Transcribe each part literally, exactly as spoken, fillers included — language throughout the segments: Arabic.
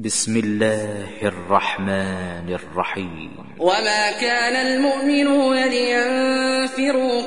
بسم الله الرحمن الرحيم. وما كان المؤمنون لينفروا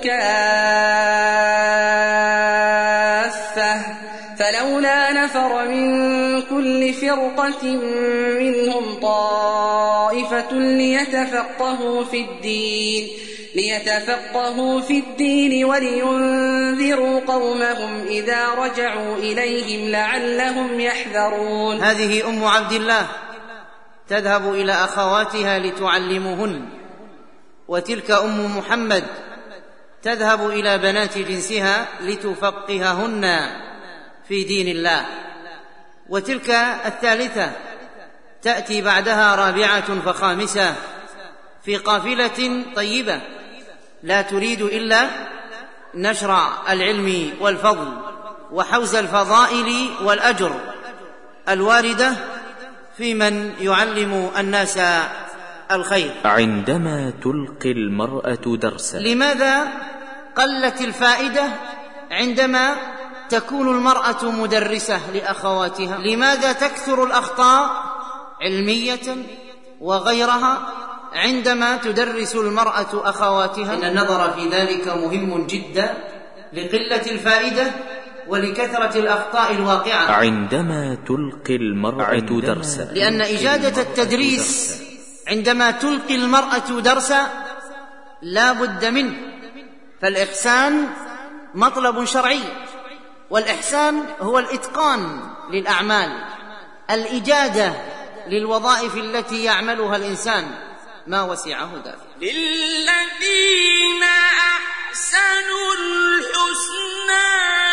كافة فلولا نفر من كل فرقة منهم طائفة ليتفقهوا في الدين ليتفقهوا في الدين ولينذروا قومهم إذا رجعوا إليهم لعلهم يحذرون. هذه أم عبد الله تذهب إلى أخواتها لتعلمهن، وتلك أم محمد تذهب إلى بنات جنسها لتفقههن في دين الله، وتلك الثالثة تأتي بعدها رابعة فخامسة في قافلة طيبة لا تريد إلا نشر العلم والفضل وحوز الفضائل والأجر الواردة في من يعلم الناس الخير. عندما تلقي المرأة درسا، لماذا قلت الفائدة عندما تكون المرأة مدرسة لأخواتها؟ لماذا تكثر الأخطاء علمية وغيرها عندما تدرس المرأة أخواتها؟ إن النظر في ذلك مهم جدا لقلة الفائدة ولكثرة الأخطاء الواقعة. عندما تلقي المرأة درسا، لأن إجادة التدريس عندما تلقي المرأة درسا لا بد منه، فالإحسان مطلب شرعي، والإحسان هو الإتقان للأعمال، الإجادة للوظائف التي يعملها الإنسان ما وسعه ذلك. للذين أحسنوا الحسنى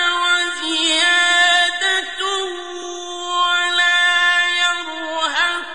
وزيادة ولا يرهق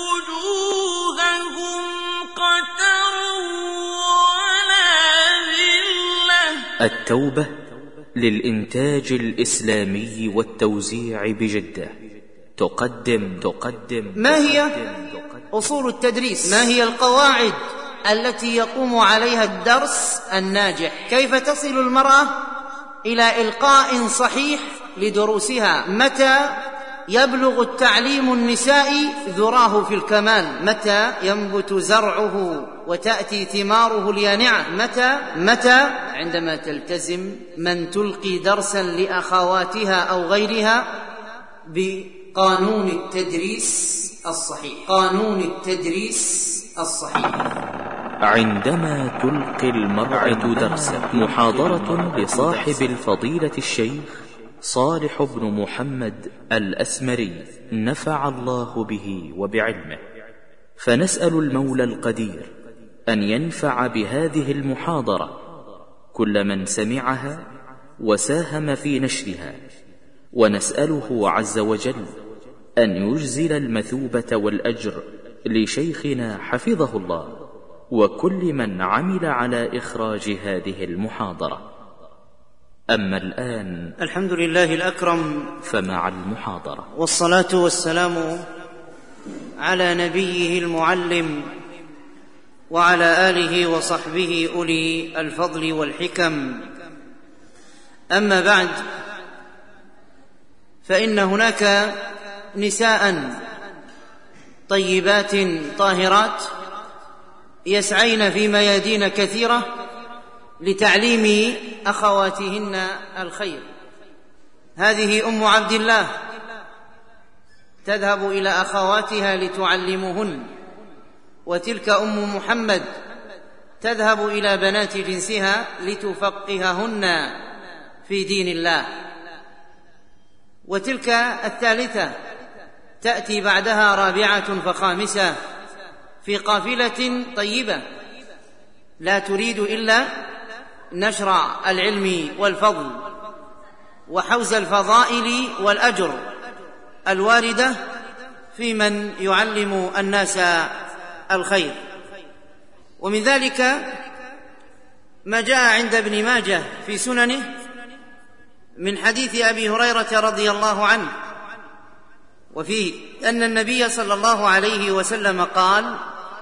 وجوههم قتر ولا ذلة. التوبة للإنتاج الإسلامي والتوزيع بجدة تقدم تقدم ما هي أصول التدريس؟ ما هي القواعد التي يقوم عليها الدرس الناجح؟ كيف تصل المرأة إلى إلقاء صحيح لدروسها؟ متى يبلغ التعليم النسائي ذراه في الكمال؟ متى ينبت زرعه وتأتي ثماره اليانعة؟ متى متى عندما تلتزم من تلقي درسا لأخواتها أو غيرها بقانون التدريس الصحيح. قانون التدريس الصحيح. عندما تلقي المرأة درسا، محاضرة لصاحب الفضيلة الشيخ صالح بن محمد الأسمري نفع الله به وبعلمه، فنسأل المولى القدير أن ينفع بهذه المحاضرة كل من سمعها وساهم في نشرها، ونسأله عز وجل أن يجزل المثوبة والأجر لشيخنا حفظه الله وكل من عمل على إخراج هذه المحاضرة. أما الآن الحمد لله الأكرم، فمع المحاضرة. والصلاة والسلام على نبيه المعلم وعلى آله وصحبه أولي الفضل والحكم. أما بعد، فإن هناك نساء طيبات طاهرات يسعين في ميادين كثيرة لتعليم أخواتهن الخير. هذه أم عبد الله تذهب إلى أخواتها لتعلمهن، وتلك أم محمد تذهب إلى بنات جنسها لتفقههن في دين الله، وتلك الثالثة تأتي بعدها رابعة فخامسة في قافلة طيبة لا تريد إلا نشر العلم والفضل وحوز الفضائل والأجر الواردة في من يعلم الناس الخير. ومن ذلك ما جاء عند ابن ماجه في سننه من حديث أبي هريرة رضي الله عنه، وفيه أن النبي صلى الله عليه وسلم قال: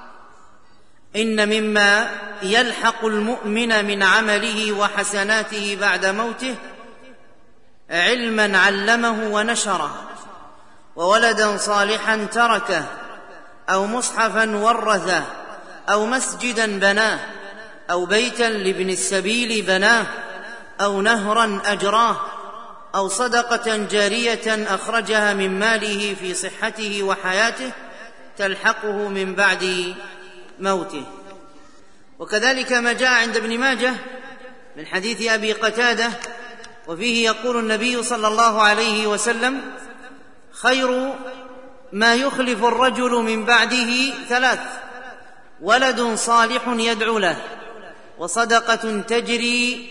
إن مما يلحق المؤمن من عمله وحسناته بعد موته علما علمه ونشره، وولدا صالحا تركه، أو مصحفا ورثه، أو مسجدا بناه، أو بيتا لابن السبيل بناه، أو نهرا أجراه، أو صدقة جارية أخرجها من ماله في صحته وحياته تلحقه من بعد موته. وكذلك ما جاء عند ابن ماجه من حديث أبي قتادة، وفيه يقول النبي صلى الله عليه وسلم: خير ما يخلف الرجل من بعده ثلاث: ولد صالح يدعو له، وصدقة تجري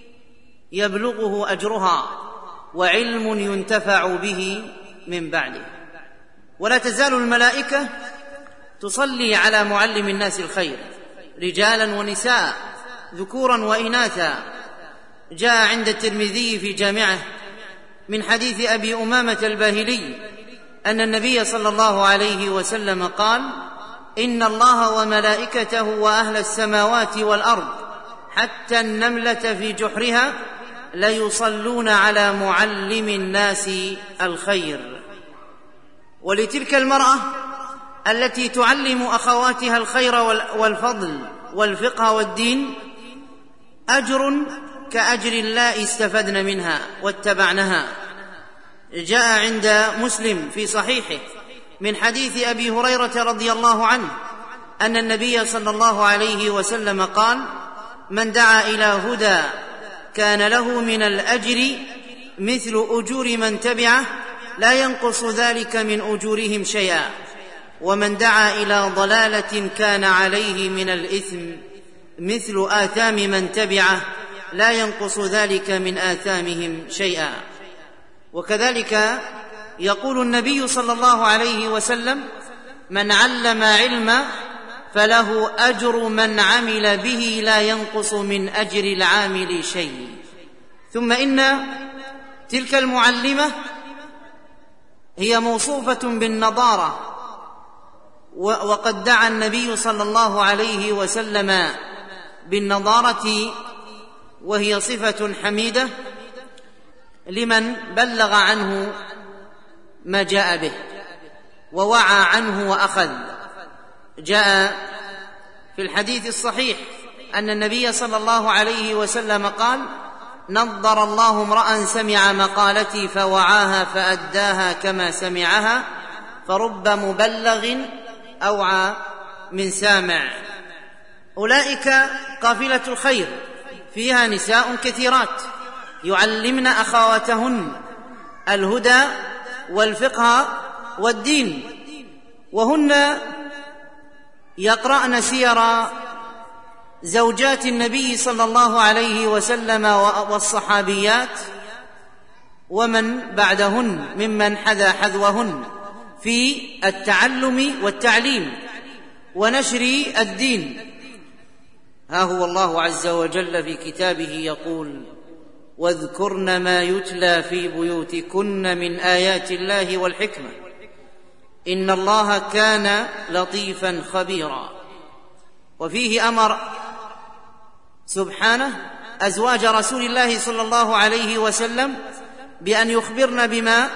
يبلغه أجرها، وعلم ينتفع به من بعده. ولا تزال الملائكة تصلي على معلم الناس الخير، رجالا ونساء، ذكورا وإناثا. جاء عند الترمذي في جامعه من حديث أبي أمامة الباهلي أن النبي صلى الله عليه وسلم قال: إن الله وملائكته وأهل السماوات والأرض حتى النملة في جحرها ليصلون على معلم الناس الخير. ولتلك المرأة التي تعلم أخواتها الخير والفضل والفقه والدين أجر كأجر الله استفدن منها واتبعنها. جاء عند مسلم في صحيحه من حديث أبي هريرة رضي الله عنه أن النبي صلى الله عليه وسلم قال: من دعا إلى هدى كان له من الأجر مثل أجور من تبعه لا ينقص ذلك من أجورهم شيئا، ومن دعا إلى ضلالة كان عليه من الإثم مثل آثام من تبعه لا ينقص ذلك من آثامهم شيئا. وكذلك يقول النبي صلى الله عليه وسلم: من علم علما فله أجر من عمل به لا ينقص من أجر العامل شيء. ثم إن تلك المعلمة هي موصوفة بالنضارة، وقد دعا النبي صلى الله عليه وسلم بالنضارة، وهي صفة حميدة لمن بلغ عنه ما جاء به ووعى عنه وأخذ. جاء في الحديث الصحيح أن النبي صلى الله عليه وسلم قال: نضر الله امرأ سمع مقالتي فوعاها فأداها كما سمعها، فرب مبلغ أوعى من سامع. أولئك قافلة الخير، فيها نساء كثيرات يعلمن أخواتهن الهدى والفقه والدين، وهن يقرأن سير زوجات النبي صلى الله عليه وسلم والصحابيات ومن بعدهن ممن حذا حذوهن في التعلم والتعليم ونشر الدين. ها هو الله عز وجل في كتابه يقول: واذكرن ما يتلى في بيوتكن من آيات الله والحكمة إن الله كان لطيفا خبيرا. وفيه أمر سبحانه أزواج رسول الله صلى الله عليه وسلم بأن يخبرن بما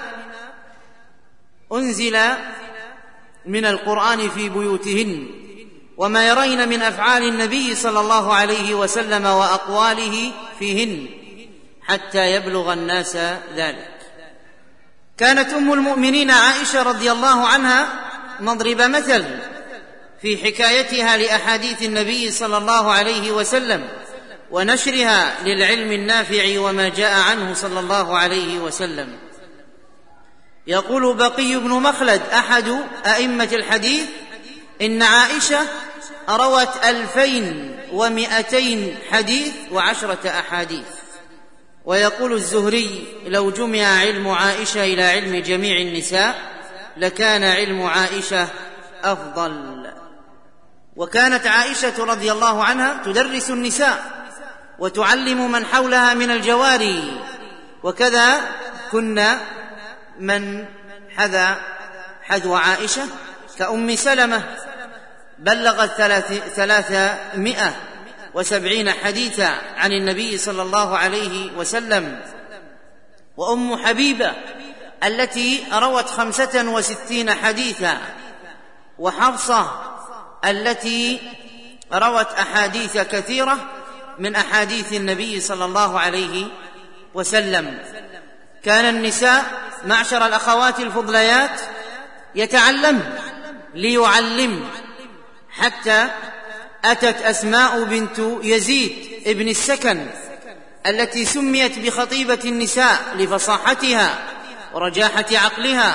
أنزل من القرآن في بيوتهن، وما يرين من أفعال النبي صلى الله عليه وسلم وأقواله فيهن حتى يبلغ الناس ذلك. كانت أم المؤمنين عائشة رضي الله عنها مضرب مثل في حكايتها لأحاديث النبي صلى الله عليه وسلم ونشرها للعلم النافع وما جاء عنه صلى الله عليه وسلم. يقول بقي بن مخلد أحد أئمة الحديث: إن عائشة روت ألفين ومئتين حديث وعشرة أحاديث. ويقول الزهري: لو جمع علم عائشة إلى علم جميع النساء لكان علم عائشة أفضل. وكانت عائشة رضي الله عنها تدرس النساء وتعلم من حولها من الجواري، وكذا كنا من حذا حذو عائشة كأم سلمة بلغت ثلاثمائة وسبعين حديثا عن النبي صلى الله عليه وسلم، وأم حبيبة التي روت خمسة وستين حديثا، وحفصة التي روت أحاديث كثيرة من أحاديث النبي صلى الله عليه وسلم. كان النساء معشر الأخوات الفضليات يتعلم ليعلم، حتى أتت أسماء بنت يزيد ابن السكن التي سميت بخطيبة النساء لفصاحتها ورجاحة عقلها،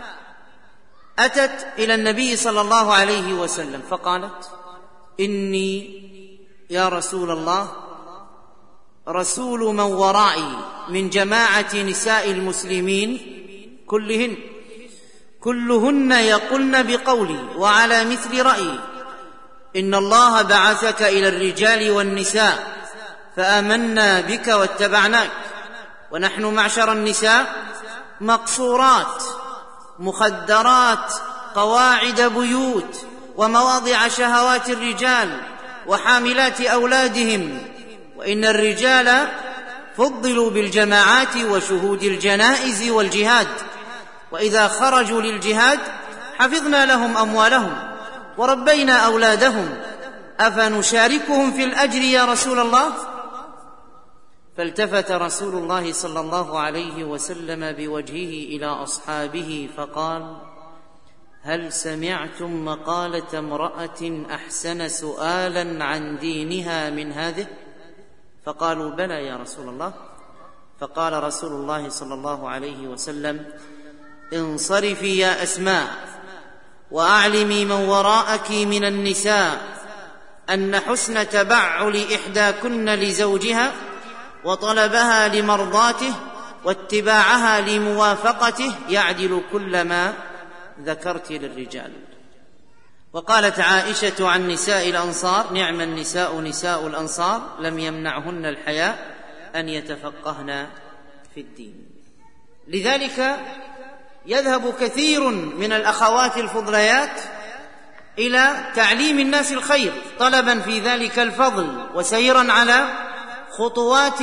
أتت إلى النبي صلى الله عليه وسلم فقالت: إني يا رسول الله رسول من ورائي من جماعة نساء المسلمين كلهن كلهن يقولن بقولي وعلى مثل رأيي، إن الله بعثك إلى الرجال والنساء فآمنا بك واتبعناك، ونحن معشر النساء مقصورات مخدرات قواعد بيوت ومواضع شهوات الرجال وحاملات أولادهم، وإن الرجال فضلوا بالجماعات وشهود الجنائز والجهاد، وإذا خرجوا للجهاد حفظنا لهم أموالهم وربينا أولادهم، أفنشاركهم في الأجر يا رسول الله؟ فالتفت رسول الله صلى الله عليه وسلم بوجهه إلى أصحابه فقال: هل سمعتم مقالة امرأة أحسن سؤالا عن دينها من هذه؟ فقالوا: بلى يا رسول الله. فقال رسول الله صلى الله عليه وسلم: انصرفي يا أسماء وأعلمي من وراءك من النساء أن حسن تبعل إحداكن لزوجها وطلبها لمرضاته واتباعها لموافقته يعدل كل ما ذكرت للرجال. وقالت عائشة عن نساء الأنصار: نعم النساء نساء الأنصار لم يمنعهن الحياء أن يتفقهن في الدين. لذلك يذهب كثير من الأخوات الفضليات إلى تعليم الناس الخير طلبا في ذلك الفضل وسيرا على خطوات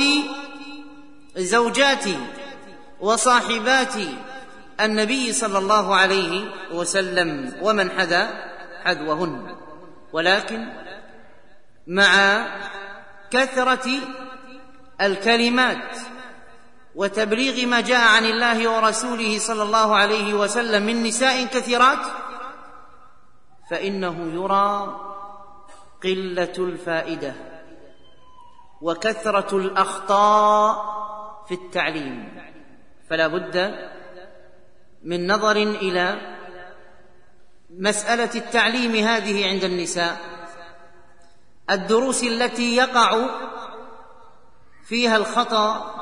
زوجات وصاحبات النبي صلى الله عليه وسلم ومن حذا حذوهن. ولكن مع كثرة الكلمات وتبليغ ما جاء عن الله ورسوله صلى الله عليه وسلم من نساء كثيرات، فإنه يرى قلة الفائدة وكثرة الأخطاء في التعليم، فلا بد من نظر إلى مسألة التعليم هذه عند النساء. الدروس التي يقع فيها الخطأ،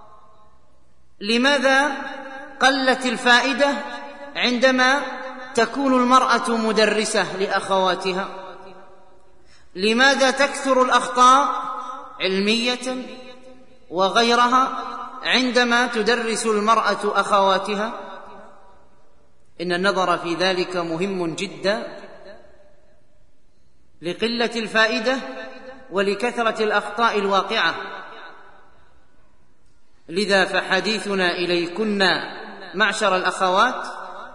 لماذا قلت الفائدة عندما تكون المرأة مدرسة لأخواتها؟ لماذا تكثر الأخطاء علمية وغيرها عندما تدرس المرأة أخواتها؟ إن النظر في ذلك مهم جدا لقلة الفائدة ولكثرة الأخطاء الواقعة. لذا فحديثنا إليكن معشر الأخوات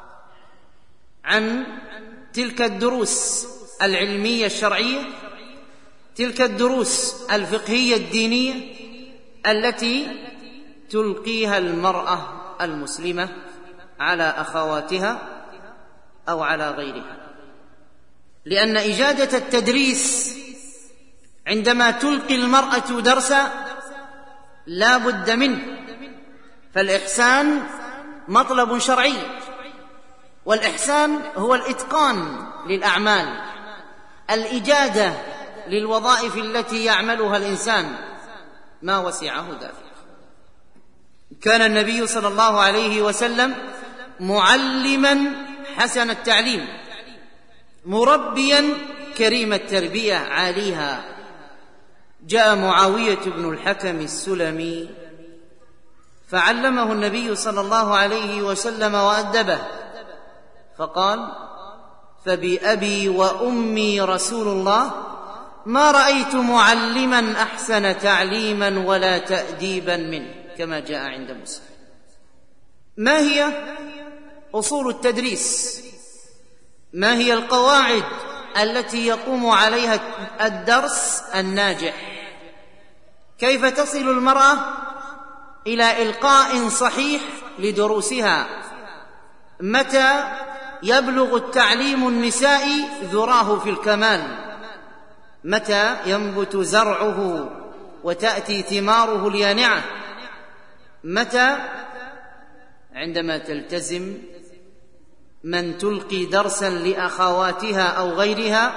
عن تلك الدروس العلمية الشرعية، تلك الدروس الفقهية الدينية التي تلقيها المرأة المسلمة على أخواتها أو على غيرها. لأن إجادة التدريس عندما تلقي المرأة درسا لا بد منه، فالإحسان مطلب شرعي، والإحسان هو الإتقان للأعمال، الإجادة للوظائف التي يعملها الإنسان ما وسعه ذلك. كان النبي صلى الله عليه وسلم معلما حسن التعليم، مربيا كريم التربية عاليها. جاء معاوية بن الحكم السلمي فعلمه النبي صلى الله عليه وسلم وأدبه، فقال: فبأبي وأمي رسول الله ما رأيت معلما أحسن تعليما ولا تأديبا منه، كما جاء عند مسلم. ما هي أصول التدريس؟ ما هي القواعد التي يقوم عليها الدرس الناجح؟ كيف تصل المرأة إلى إلقاء صحيح لدروسها؟ متى يبلغ التعليم النسائي ذراه في الكمال؟ متى ينبت زرعه وتأتي ثماره اليانعة؟ متى؟ عندما تلتزم من تلقي درسا لأخواتها أو غيرها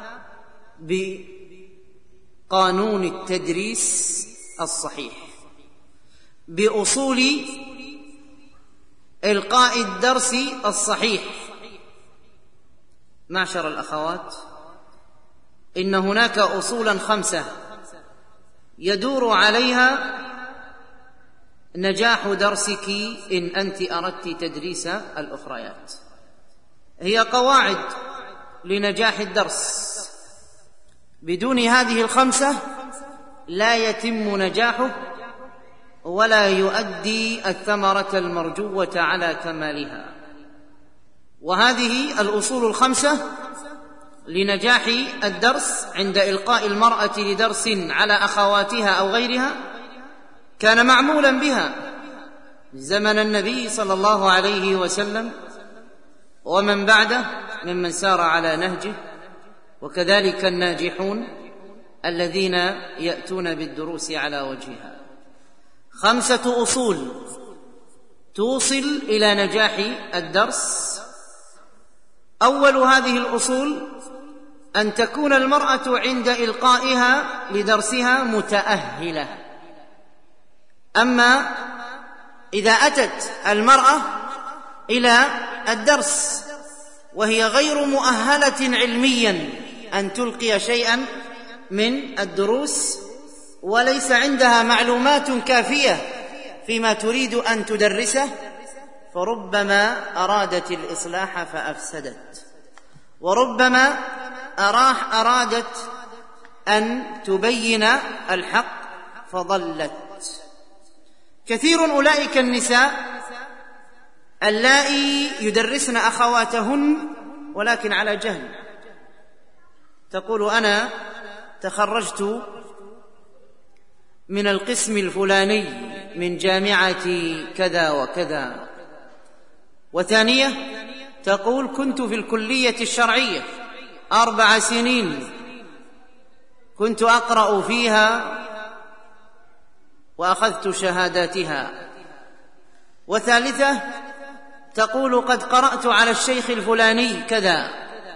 بقانون التدريس الصحيح، بأصول إلقاء الدرس الصحيح. معشر الأخوات، إن هناك أصولا خمسة يدور عليها نجاح درسك إن أنت أردت تدريس الأخريات. هي قواعد لنجاح الدرس، بدون هذه الخمسة لا يتم نجاحه ولا يؤدي الثمرة المرجوة على كمالها. وهذه الأصول الخمسة لنجاح الدرس عند إلقاء المرأة لدرس على أخواتها أو غيرها كان معمولا بها زمن النبي صلى الله عليه وسلم ومن بعده ممن سار على نهجه، وكذلك الناجحون الذين يأتون بالدروس على وجهها. خمسة أصول توصل إلى نجاح الدرس. أول هذه الأصول أن تكون المرأة عند إلقائها لدرسها متأهلة. أما إذا أتت المرأة إلى الدرس وهي غير مؤهلة علميا أن تلقي شيئا من الدروس وليس عندها معلومات كافية فيما تريد أن تدرسه، فربما أرادت الإصلاح فأفسدت، وربما أراح أرادت أن تبين الحق فضلت. كثير أولئك النساء اللائي يدرسن أخواتهن ولكن على جهل. تقول: أنا تخرجت من القسم الفلاني من جامعة كذا وكذا. وثانية تقول: كنت في الكلية الشرعية أربع سنين كنت أقرأ فيها وأخذت شهاداتها. وثالثة تقول: قد قرأت على الشيخ الفلاني كذا.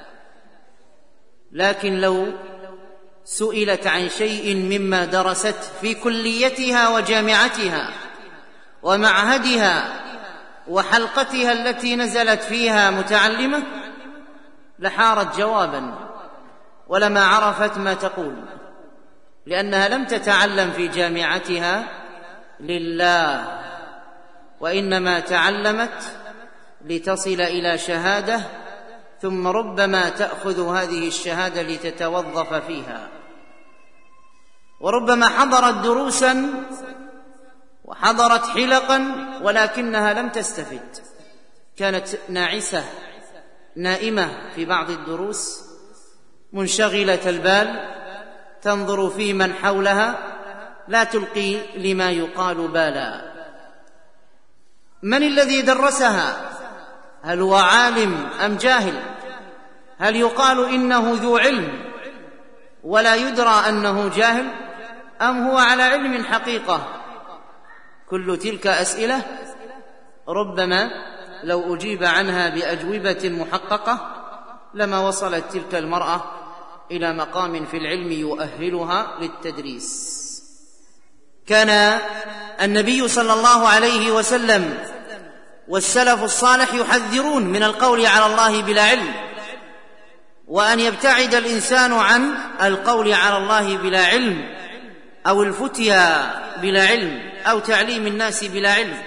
لكن لو سئلت عن شيء مما درست في كليتها وجامعتها ومعهدها وحلقتها التي نزلت فيها متعلمة لحارت جوابا ولما عرفت ما تقول، لأنها لم تتعلم في جامعتها لله، وإنما تعلمت لتصل إلى شهادة، ثم ربما تأخذ هذه الشهادة لتتوظف فيها، وربما حضرت دروسا وحضرت حلقا ولكنها لم تستفد، كانت ناعسة نائمة في بعض الدروس، منشغلة البال، تنظر في من حولها، لا تلقي لما يقال بالا. من الذي درسها؟ هل هو عالم أم جاهل؟ هل يقال إنه ذو علم ولا يدرى أنه جاهل، أم هو على علم حقيقة؟ كل تلك أسئلة ربما لو أجيب عنها بأجوبة محققة لما وصلت تلك المرأة إلى مقام في العلم يؤهلها للتدريس. كان النبي صلى الله عليه وسلم والسلف الصالح يحذرون من القول على الله بلا علم، وأن يبتعد الإنسان عن القول على الله بلا علم أو الفتيا بلا علم أو تعليم الناس بلا علم.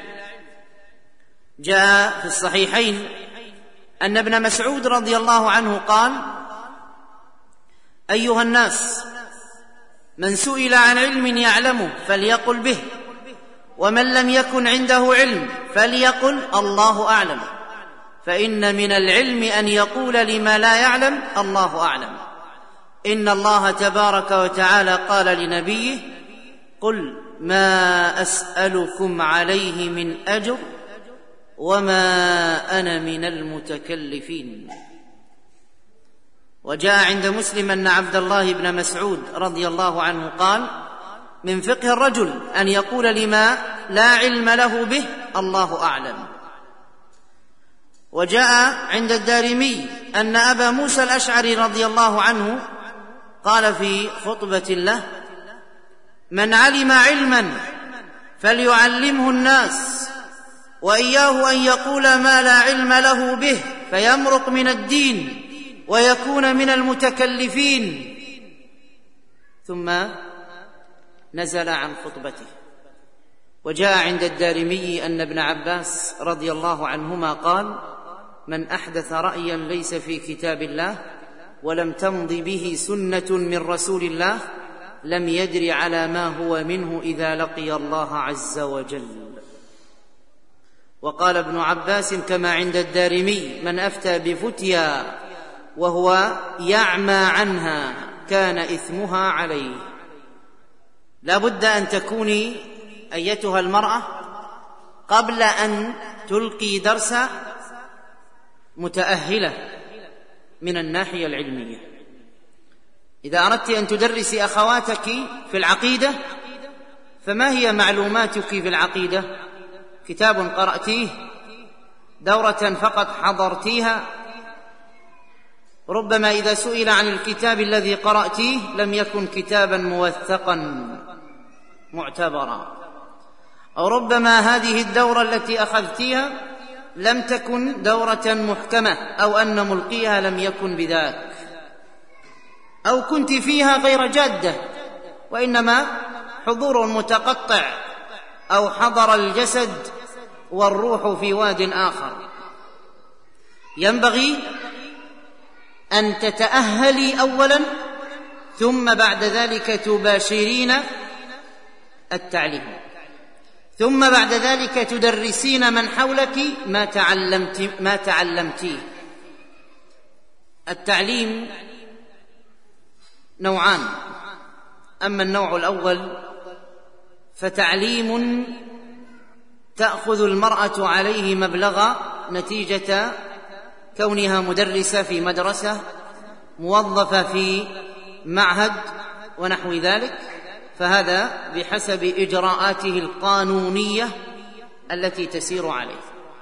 جاء في الصحيحين أن ابن مسعود رضي الله عنه قال: أيها الناس، من سئل عن علم يعلمه فليقل به، ومن لم يكن عنده علم فليقل الله أعلم، فإن من العلم أن يقول لما لا يعلم الله أعلم. إن الله تبارك وتعالى قال لنبيه: قل ما أسألكم عليه من أجر وما أنا من المتكلفين. وجاء عند مسلم أن عبد الله بن مسعود رضي الله عنه قال: من فقه الرجل أن يقول لما لا علم له به الله أعلم. وجاء عند الدارمي أن أبا موسى الأشعري رضي الله عنه قال في خطبة له: من علم علما فليعلمه الناس، وإياه أن يقول ما لا علم له به فيمرق من الدين ويكون من المتكلفين. ثم نزل عن خطبته. وجاء عند الدارمي أن ابن عباس رضي الله عنهما قال: من أحدث رأيا ليس في كتاب الله ولم تمض به سنة من رسول الله لم يدر على ما هو منه إذا لقي الله عز وجل. وقال ابن عباس كما عند الدارمي: من أفتى بفتيا وهو يعمى عنها كان إثمها عليه. لا بد أن تكوني أيتها المرأة قبل أن تلقي درس متأهلة من الناحية العلمية. إذا أردت أن تدرسي أخواتك في العقيدة فما هي معلوماتك في العقيدة؟ كتاب قرأتيه؟ دورة فقط حضرتيها؟ ربما إذا سئل عن الكتاب الذي قرأتيه لم يكن كتابا موثقا معتبرا، أو ربما هذه الدورة التي أخذتيها لم تكن دورة محكمة، أو أن ملقيها لم يكن بذاك، أو كنت فيها غير جادة وإنما حضور متقطع، أو حضر الجسد والروح في واد آخر. ينبغي أن تتأهلي أولا ثم بعد ذلك تباشرين التعليم، ثم بعد ذلك تدرسين من حولك ما تعلمت ما تعلمتيه. التعليم نوعان: أما النوع الأول فتعليم تأخذ المرأة عليه مبلغ نتيجة كونها مدرسة في مدرسة، موظفة في معهد ونحو ذلك، فهذا بحسب إجراءاته القانونية التي تسير عليه.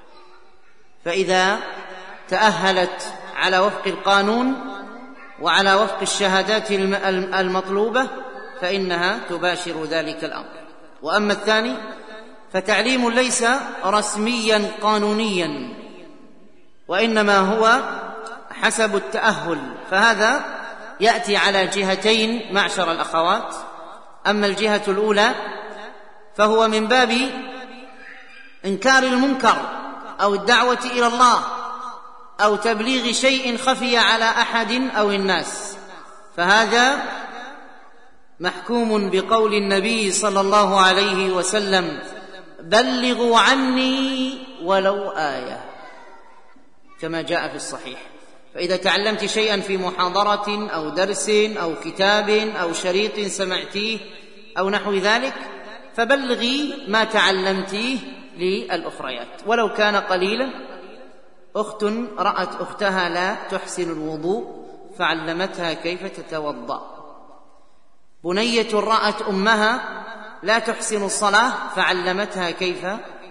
فإذا تأهلت على وفق القانون وعلى وفق الشهادات المطلوبة فإنها تباشر ذلك الأمر. وأما الثاني فتعليم ليس رسميا قانونيا وإنما هو حسب التأهل، فهذا يأتي على جهتين معشر الأخوات. أما الجهة الأولى فهو من باب إنكار المنكر أو الدعوة إلى الله أو تبليغ شيء خفي على أحد أو الناس، فهذا محكوم بقول النبي صلى الله عليه وسلم: بلغوا عني ولو آية، كما جاء في الصحيح. فإذا تعلمت شيئا في محاضرة أو درس أو كتاب أو شريط سمعتيه أو نحو ذلك فبلغي ما تعلمتيه للأخريات ولو كان قليلا. أخت رأت أختها لا تحسن الوضوء فعلمتها كيف تتوضأ. بنية رأت أمها لا تحسن الصلاة فعلمتها كيف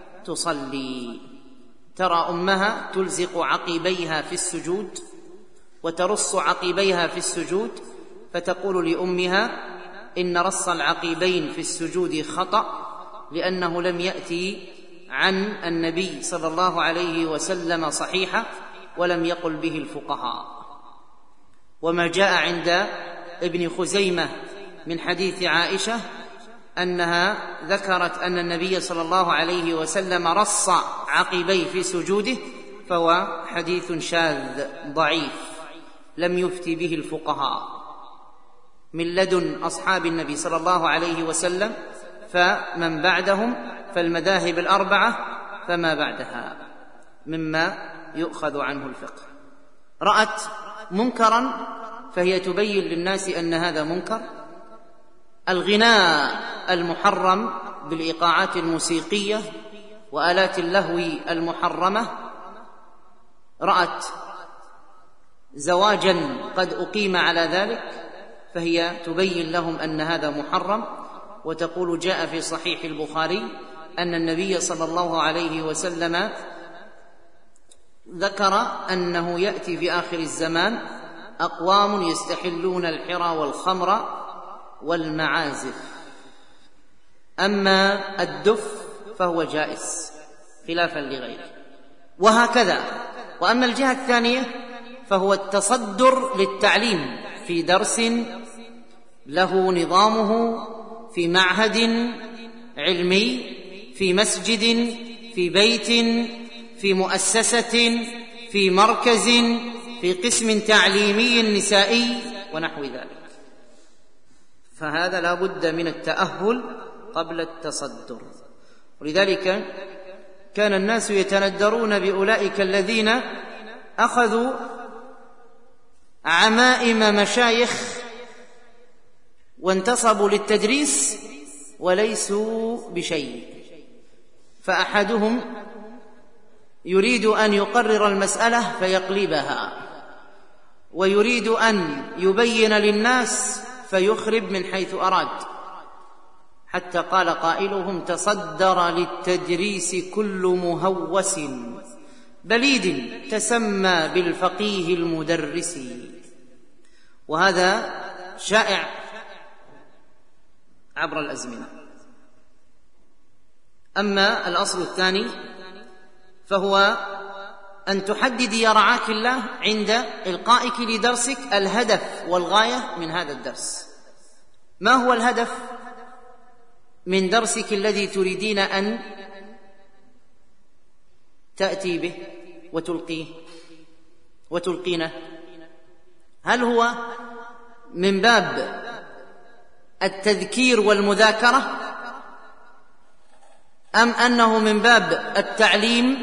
تصلي. ترى أمها تلزق عقبيها في السجود وترص عقبيها في السجود فتقول لأمها: إن رص العقبين في السجود خطأ، لأنه لم يأتي عن النبي صلى الله عليه وسلم صحيحة ولم يقل به الفقهاء. وما جاء عند ابن خزيمة من حديث عائشة أنها ذكرت أن النبي صلى الله عليه وسلم رص عقبيه في سجوده فهو حديث شاذ ضعيف لم يفتي به الفقهاء من لدن أصحاب النبي صلى الله عليه وسلم، فمن بعدهم فالمذاهب الأربعة فما بعدها مما يؤخذ عنه الفقه. رأت منكرا فهي تبين للناس أن هذا منكر. الغناء المحرم بالإيقاعات الموسيقية وآلات اللهو المحرمة، رأت زواجا قد أقيم على ذلك فهي تبين لهم أن هذا محرم، وتقول جاء في صحيح البخاري أن النبي صلى الله عليه وسلم ذكر أنه يأتي في آخر الزمان أقوام يستحلون الحرى والخمر والمعازف، أما الدف فهو جائز خلافا لغيره، وهكذا. وأما الجهة الثانية فهو التصدر للتعليم في درس له نظامه، في معهد علمي، في مسجد، في بيت، في مؤسسة، في مركز، في قسم تعليمي نسائي ونحو ذلك، فهذا لا بد من التأهل قبل التصدر. ولذلك كان الناس يتندرون بأولئك الذين أخذوا عمائم مشايخ وانتصبوا للتدريس وليسوا بشيء. فأحدهم يريد أن يقرر المسألة فيقلبها، ويريد أن يبين للناس فيخرب من حيث أراد، حتى قال قائلهم: تصدر للتدريس كل مهوس بليد تسمى بالفقيه المدرس. وهذا شائع عبر الأزمنة. أما الأصل الثاني فهو أن تحدد يا رعاك الله عند إلقائك لدرسك الهدف والغاية من هذا الدرس. ما هو الهدف من درسك الذي تريدين أن تأتي به وتلقيه وتلقينه؟ هل هو من باب التذكير والمذاكرة، أم أنه من باب التعليم،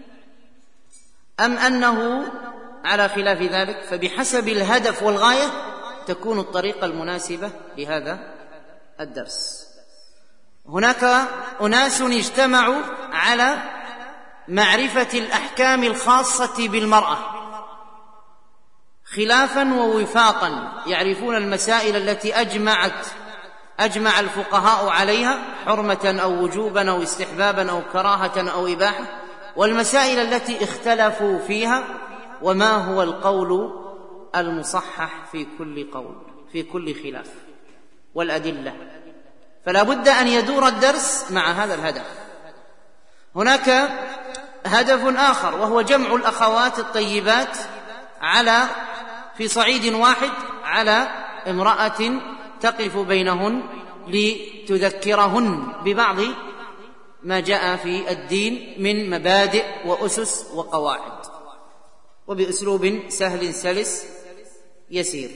أم أنه على خلاف ذلك؟ فبحسب الهدف والغاية تكون الطريقة المناسبة لهذا الدرس. هناك أناس اجتمعوا على معرفة الأحكام الخاصة بالمرأة خلافا ووفاقا، يعرفون المسائل التي أجمعت أجمع الفقهاء عليها حرمة أو وجوبا أو استحبابا أو كراهة أو إباحة، والمسائل التي اختلفوا فيها، وما هو القول المصحح في كل قول في كل خلاف، والأدلة. فلا بد أن يدور الدرس مع هذا الهدف. هناك هدف آخر وهو جمع الأخوات الطيبات على في صعيد واحد على امرأة تقف بينهن لتذكرهن ببعض ما جاء في الدين من مبادئ وأسس وقواعد، وبأسلوب سهل سلس يسير،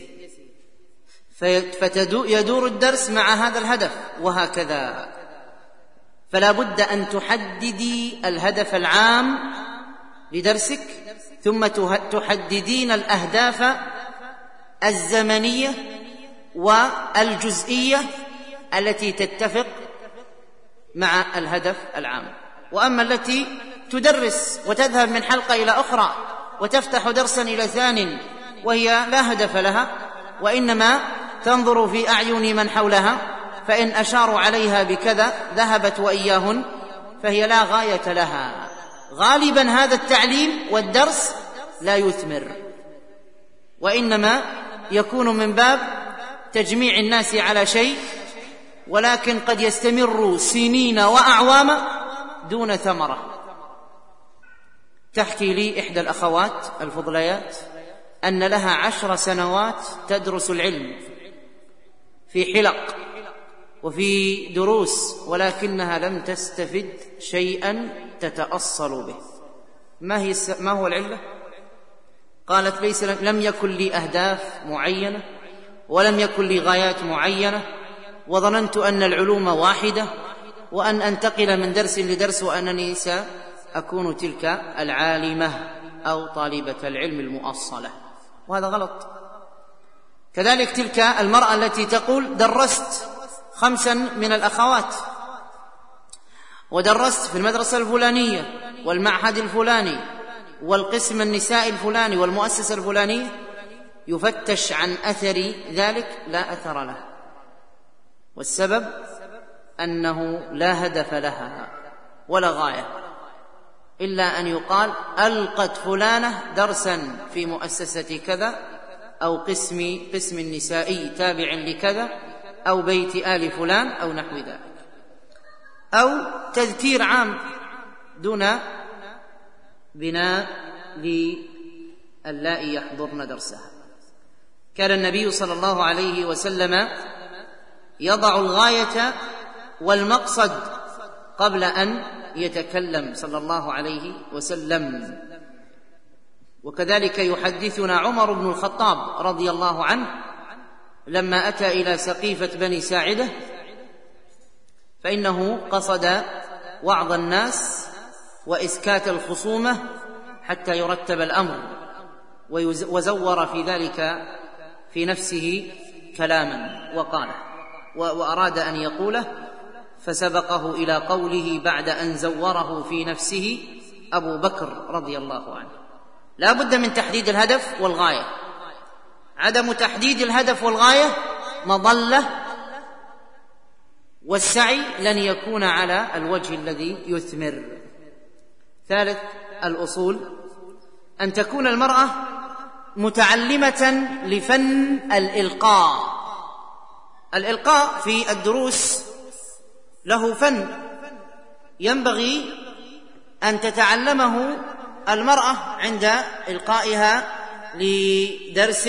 فيدور الدرس مع هذا الهدف. وهكذا فلا بد أن تحددي الهدف العام لدرسك، ثم تحددين الأهداف الزمنية والجزئية التي تتفق مع الهدف العام. وأما التي تدرس وتذهب من حلقة إلى أخرى وتفتح درسا إلى ثان وهي لا هدف لها، وإنما تنظر في أعين من حولها، فإن أشاروا عليها بكذا ذهبت وإياهن، فهي لا غاية لها. غالبا هذا التعليم والدرس لا يثمر، وإنما يكون من باب تجميع الناس على شيء، ولكن قد يستمر سنين وأعواما دون ثمرة. تحكي لي إحدى الأخوات الفضليات أن لها عشر سنوات تدرس العلم في حلق وفي دروس، ولكنها لم تستفد شيئا تتأصل به. ما هي ما هو العلة؟ قالت: ليس لم يكن لي أهداف معينة، ولم يكن لي غايات معينة، وظننت أن العلوم واحدة وأن أنتقل من درس لدرس وأنني سأكون تلك العالمة أو طالبة العلم المؤصلة، وهذا غلط. كذلك تلك المرأة التي تقول درست خمسا من الأخوات ودرست في المدرسة الفلانية والمعهد الفلاني والقسم النسائي الفلاني والمؤسسة الفلانية، يفتش عن أثر ذلك، لا أثر له، والسبب أنه لا هدف لها ولا غاية، إلا أن يقال ألقت فلانة درسا في مؤسسة كذا أو قسم قسم النسائي تابع لكذا أو بيت آل فلان أو نحو ذلك، أو تذكير عام دون بناء للائي يحضرن درسها. كان النبي صلى الله عليه وسلم يضع الغاية والمقصد قبل أن يتكلم صلى الله عليه وسلم. وكذلك يحدثنا عمر بن الخطاب رضي الله عنه لما أتى إلى سقيفة بني ساعدة، فإنه قصد وعظ الناس وإسكات الخصومة حتى يرتب الأمر، وزور في ذلك في نفسه كلاما وقاله وأراد أن يقوله، فسبقه إلى قوله بعد أن زوره في نفسه أبو بكر رضي الله عنه. لا بد من تحديد الهدف والغاية، عدم تحديد الهدف والغاية مضلة، والسعي لن يكون على الوجه الذي يثمر. ثالث الأصول أن تكون المرأة متعلمة لفن الإلقاء. الإلقاء في الدروس له فن ينبغي أن تتعلمه المرأة عند إلقائها لدرس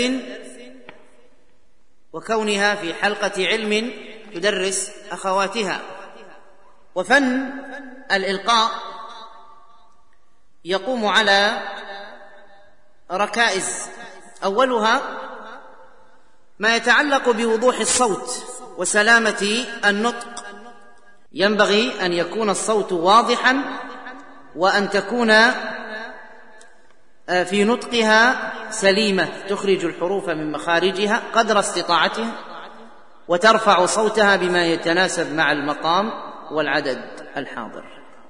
وكونها في حلقة علم تدرس أخواتها. وفن الإلقاء يقوم على ركائز، أولها ما يتعلق بوضوح الصوت وسلامة النطق. ينبغي أن يكون الصوت واضحا، وأن تكون في نطقها سليمة، تخرج الحروف من مخارجها قدر استطاعتها، وترفع صوتها بما يتناسب مع المقام والعدد الحاضر.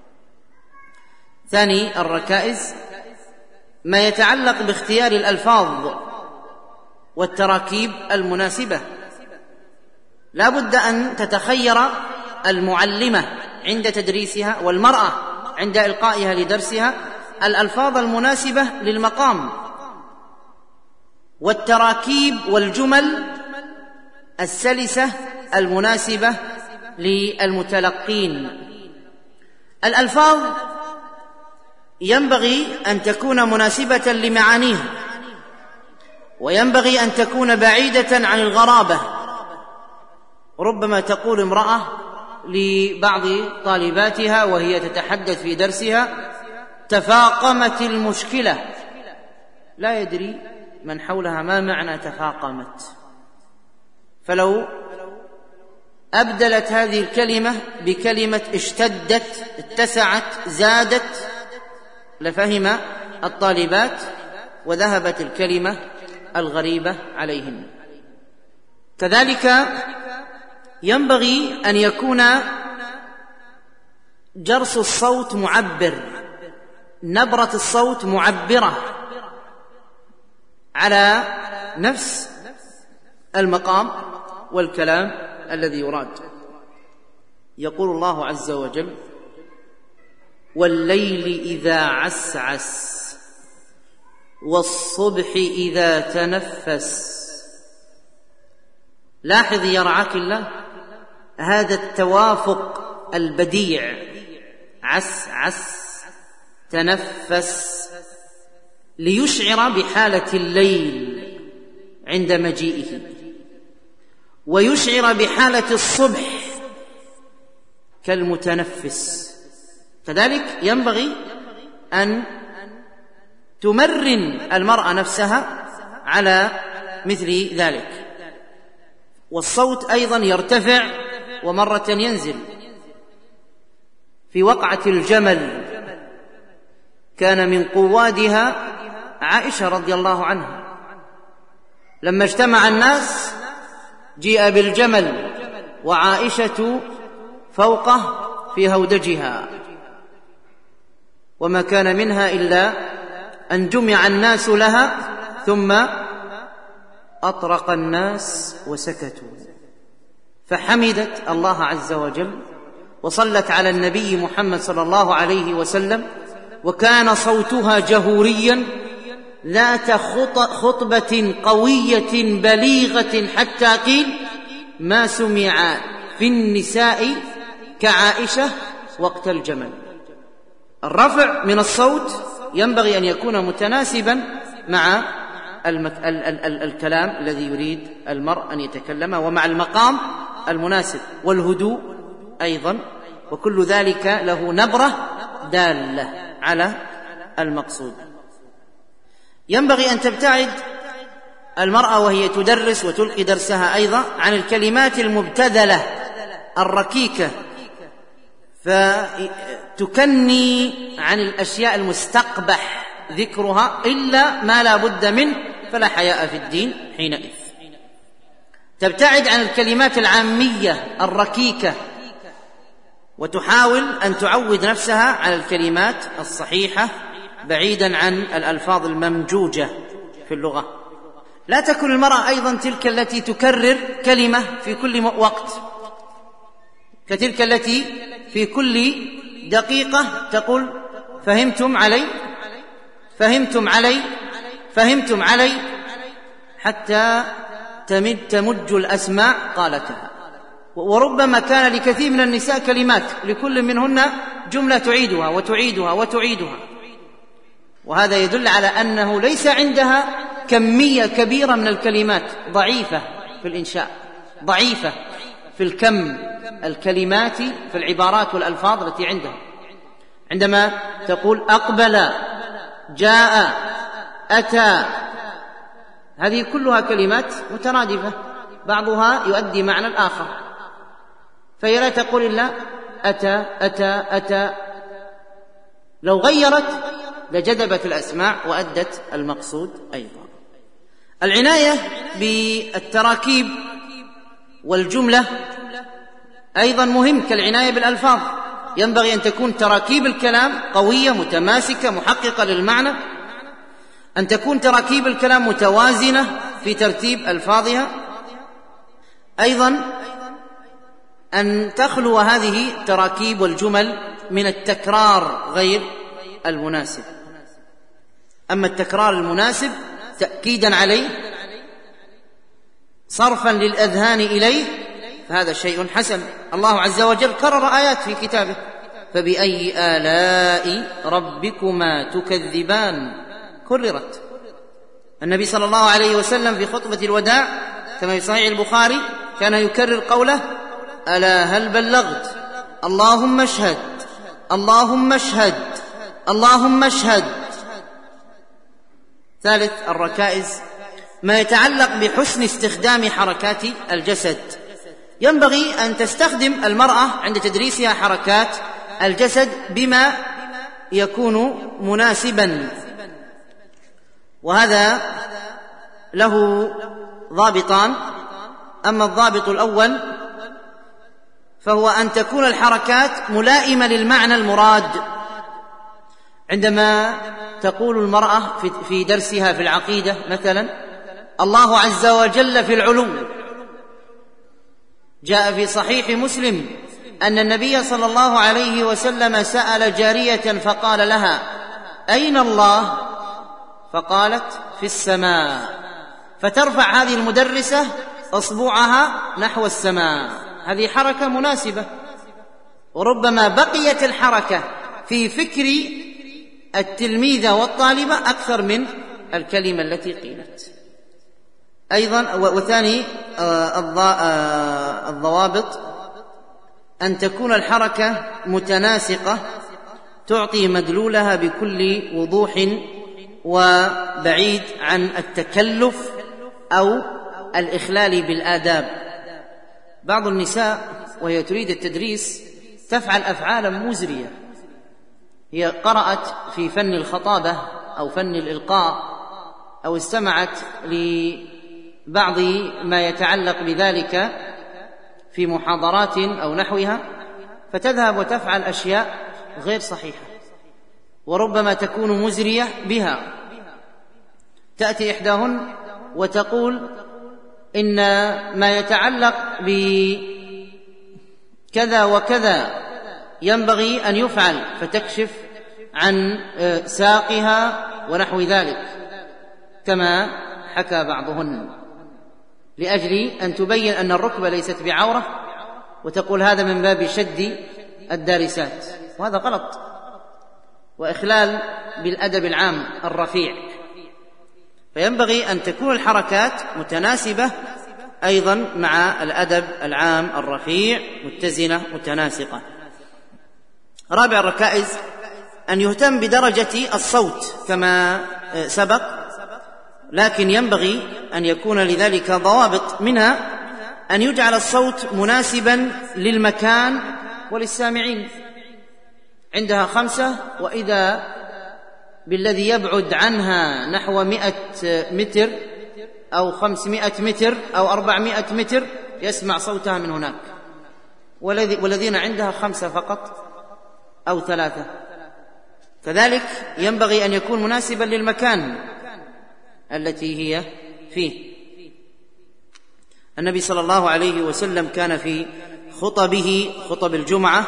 ثاني الركائز ما يتعلق باختيار الألفاظ والتراكيب المناسبة. لا بد أن تتخير المعلمة عند تدريسها والمرأة عند إلقائها لدرسها الألفاظ المناسبة للمقام والتراكيب والجمل السلسة المناسبة للمتلقين. الألفاظ ينبغي أن تكون مناسبة لمعانيها، وينبغي أن تكون بعيدة عن الغرابة. ربما تقول امرأة لبعض طالباتها وهي تتحدث في درسها: تفاقمت المشكلة. لا يدري من حولها ما معنى تفاقمت، فلو أبدلت هذه الكلمة بكلمة اشتدت، اتسعت، زادت، لفهم الطالبات وذهبت الكلمة الغريبة عليهن. كذلك ينبغي أن يكون جرس الصوت معبر، نبرة الصوت معبرة على نفس المقام والكلام الذي يراد. يقول الله عز وجل: والليل إذا عسعس والصبح إذا تنفس. لاحظ يرعاك الله هذا التوافق البديع، عسعس تنفس، ليشعر بحالة الليل عند مجيئه، ويشعر بحالة الصبح كالمتنفس. كذلك ينبغي أن تمرن المرأة نفسها على مثل ذلك. والصوت أيضا يرتفع ومرة ينزل. في وقعة الجمل كان من قوادها عائشة رضي الله عنها، لما اجتمع الناس جيء بالجمل وعائشة فوقه في هودجها، وما كان منها إلا أن جمع الناس لها ثم أطرق الناس وسكتوا، فحمدت الله عز وجل وصلت على النبي محمد صلى الله عليه وسلم، وكان صوتها جهوريا ذات خطبة قوية بليغة حتى قيل ما سمع في النساء كعائشة وقت الجمل. الرفع من الصوت ينبغي أن يكون متناسبا مع المك... ال... ال... ال... الكلام الذي يريد المرء أن يتكلم، ومع المقام المناسب والهدوء أيضا، وكل ذلك له نبرة دالة على المقصود. ينبغي أن تبتعد المرأة وهي تدرس وتلقي درسها أيضا عن الكلمات المبتذلة الركيكة، فتكني عن الأشياء المستقبح ذكرها إلا ما لا بد منه، فلا حياء في الدين حينئذ. تبتعد عن الكلمات العامية الركيكة، وتحاول أن تعود نفسها على الكلمات الصحيحة بعيدا عن الألفاظ الممجوجة في اللغة. لا تكن المرأة أيضا تلك التي تكرر كلمة في كل وقت، كتلك التي في كل دقيقة تقول فهمتم علي فهمتم علي فهمتم علي، حتى تمج الأسماع قالتها. وربما كان لكثير من النساء كلمات لكل منهن جملة تعيدها وتعيدها وتعيدها، وهذا يدل على أنه ليس عندها كمية كبيرة من الكلمات، ضعيفة في الإنشاء، ضعيفة في الكم الكلمات في العبارات والألفاظ التي عندها. عندما تقول أقبل، جاء، أتى، هذه كلها كلمات مترادفة بعضها يؤدي معنى الآخر، فهي لا تقول إلا أتى أتى أتى. لو غيرت لجذبت الأسماع وأدت المقصود أيضا. العناية بالتراكيب والجملة أيضا مهم كالعناية بالألفاظ. ينبغي أن تكون تراكيب الكلام قوية متماسكة محققة للمعنى، أن تكون تراكيب الكلام متوازنة في ترتيب ألفاظها، أيضا أن تخلو هذه التراكيب والجمل من التكرار غير المناسب. أما التكرار المناسب تأكيدا عليه صرفا للأذهان إليه فهذا شيء حسن. الله عز وجل كرر آيات في كتابه، فبأي آلاء ربكما تكذبان كررت. النبي صلى الله عليه وسلم في خطبة الوداع كما في صحيح البخاري كان يكرر قوله ألا هل بلغت، اللهم اشهد، اللهم اشهد، اللهم اشهد. ثالث الركائز ما يتعلق بحسن استخدام حركات الجسد. ينبغي أن تستخدم المرأة عند تدريسها حركات الجسد بما يكون مناسبا، وهذا له ضابطان. أما الضابط الأول فهو أن تكون الحركات ملائمة للمعنى المراد. عندما تقول المرأة في درسها في العقيدة مثلا الله عز وجل في العلو، جاء في صحيح مسلم أن النبي صلى الله عليه وسلم سأل جارية فقال لها أين الله؟ فقالت في السماء، فترفع هذه المدرسة أصبعها نحو السماء، هذه حركة مناسبة. وربما بقيت الحركة في فكر التلميذة والطالبة أكثر من الكلمة التي قيلت. أيضا وثاني الضوابط أن تكون الحركة متناسقة تعطي مدلولها بكل وضوح وبعيد عن التكلف أو الإخلال بالآداب. بعض النساء وهي تريد التدريس تفعل أفعالا مزرية. هي قرأت في فن الخطابة أو فن الإلقاء أو استمعت لبعض ما يتعلق بذلك في محاضرات أو نحوها، فتذهب وتفعل أشياء غير صحيحة وربما تكون مزرية بها. تأتي إحداهن وتقول إن ما يتعلق بكذا وكذا ينبغي أن يفعل، فتكشف عن ساقها ونحو ذلك كما حكى بعضهن، لأجل أن تبين أن الركبة ليست بعورة، وتقول هذا من باب شد الدارسات، وهذا غلط وإخلال بالأدب العام الرفيع. فينبغي أن تكون الحركات متناسبة أيضا مع الأدب العام الرفيع، متزنة متناسقة. رابع الركائز أن يهتم بدرجة الصوت كما سبق، لكن ينبغي أن يكون لذلك ضوابط، منها أن يجعل الصوت مناسبا للمكان وللسامعين. عندها خمسة، وإذا بالذي يبعد عنها نحو مئة متر أو خمسمائة متر أو أربعمائة متر يسمع صوتها من هناك، والذين عندها خمسة فقط أو ثلاثة. كذلك ينبغي أن يكون مناسبا للمكان التي هي فيه. النبي صلى الله عليه وسلم كان في خطبه خطب الجمعة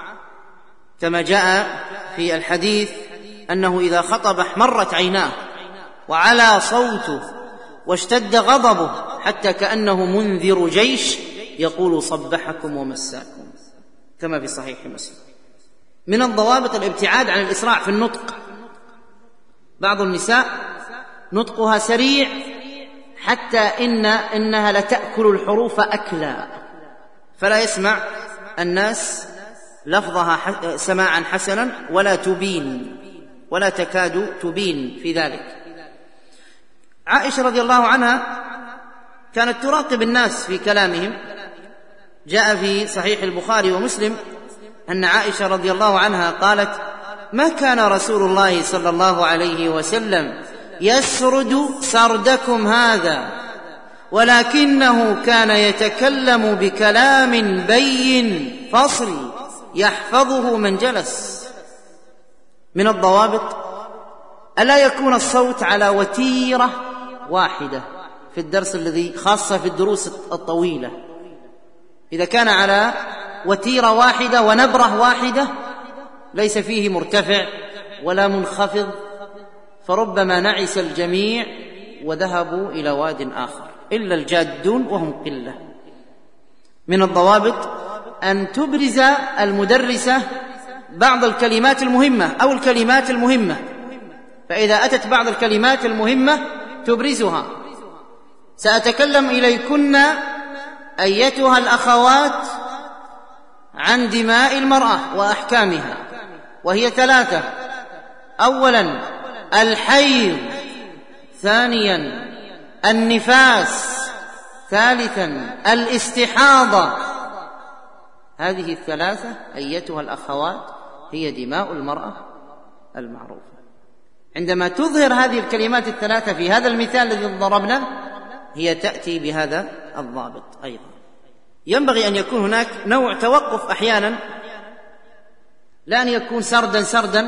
كما جاء في الحديث أنه إذا خطب احمرت عيناه وعلى صوته واشتد غضبه حتى كأنه منذر جيش يقول صبحكم ومساكم، كما في صحيح مسلم. من الضوابط الابتعاد عن الإسراع في النطق. بعض النساء نطقها سريع حتى إن إنها لتأكل الحروف أكلا، فلا يسمع الناس لفظها سماعا حسنا ولا تبين ولا تكاد تبين في ذلك. عائشة رضي الله عنها كانت تراقب الناس في كلامهم. جاء في صحيح البخاري ومسلم أن عائشة رضي الله عنها قالت: ما كان رسول الله صلى الله عليه وسلم يسرد سردكم هذا، ولكنه كان يتكلم بكلام بين فصل يحفظه من جلس. من الضوابط ألا يكون الصوت على وتيرة واحدة في الدرس الذي خاصة في الدروس الطويلة. إذا كان على وتيرة واحدة ونبرة واحدة ليس فيه مرتفع ولا منخفض، فربما نعس الجميع وذهبوا إلى واد آخر إلا الجادون وهم قلة. من الضوابط أن تبرز المدرسة بعض الكلمات المهمة أو الكلمات المهمة، فإذا أتت بعض الكلمات المهمة تبرزها. سأتكلم إليكن أيتها الأخوات عن دماء المرأة وأحكامها، وهي ثلاثة: أولا الحيض، ثانيا النفاس، ثالثا الاستحاضة. هذه الثلاثة أيتها الأخوات هي دماء المرأة المعروفة. عندما تظهر هذه الكلمات الثلاثة في هذا المثال الذي ضربناه هي تأتي بهذا الضابط أيضا. ينبغي أن يكون هناك نوع توقف أحيانا، لا أن يكون سردا سردا.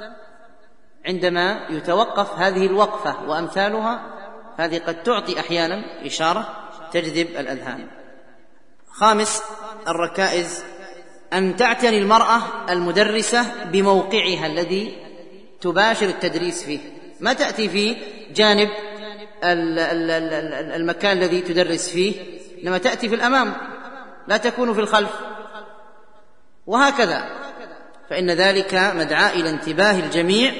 عندما يتوقف هذه الوقفة وأمثالها هذه قد تعطي أحيانا إشارة تجذب الأذهان. خامس الركائز أن تعتني المرأة المدرسة بموقعها الذي تباشر التدريس فيه. ما تأتي في جانب المكان الذي تدرس فيه، إنما تأتي في الأمام، لا تكون في الخلف، وهكذا. فإن ذلك مدعاة إلى انتباه الجميع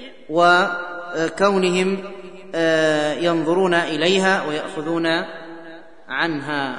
وكونهم ينظرون إليها ويأخذون عنها.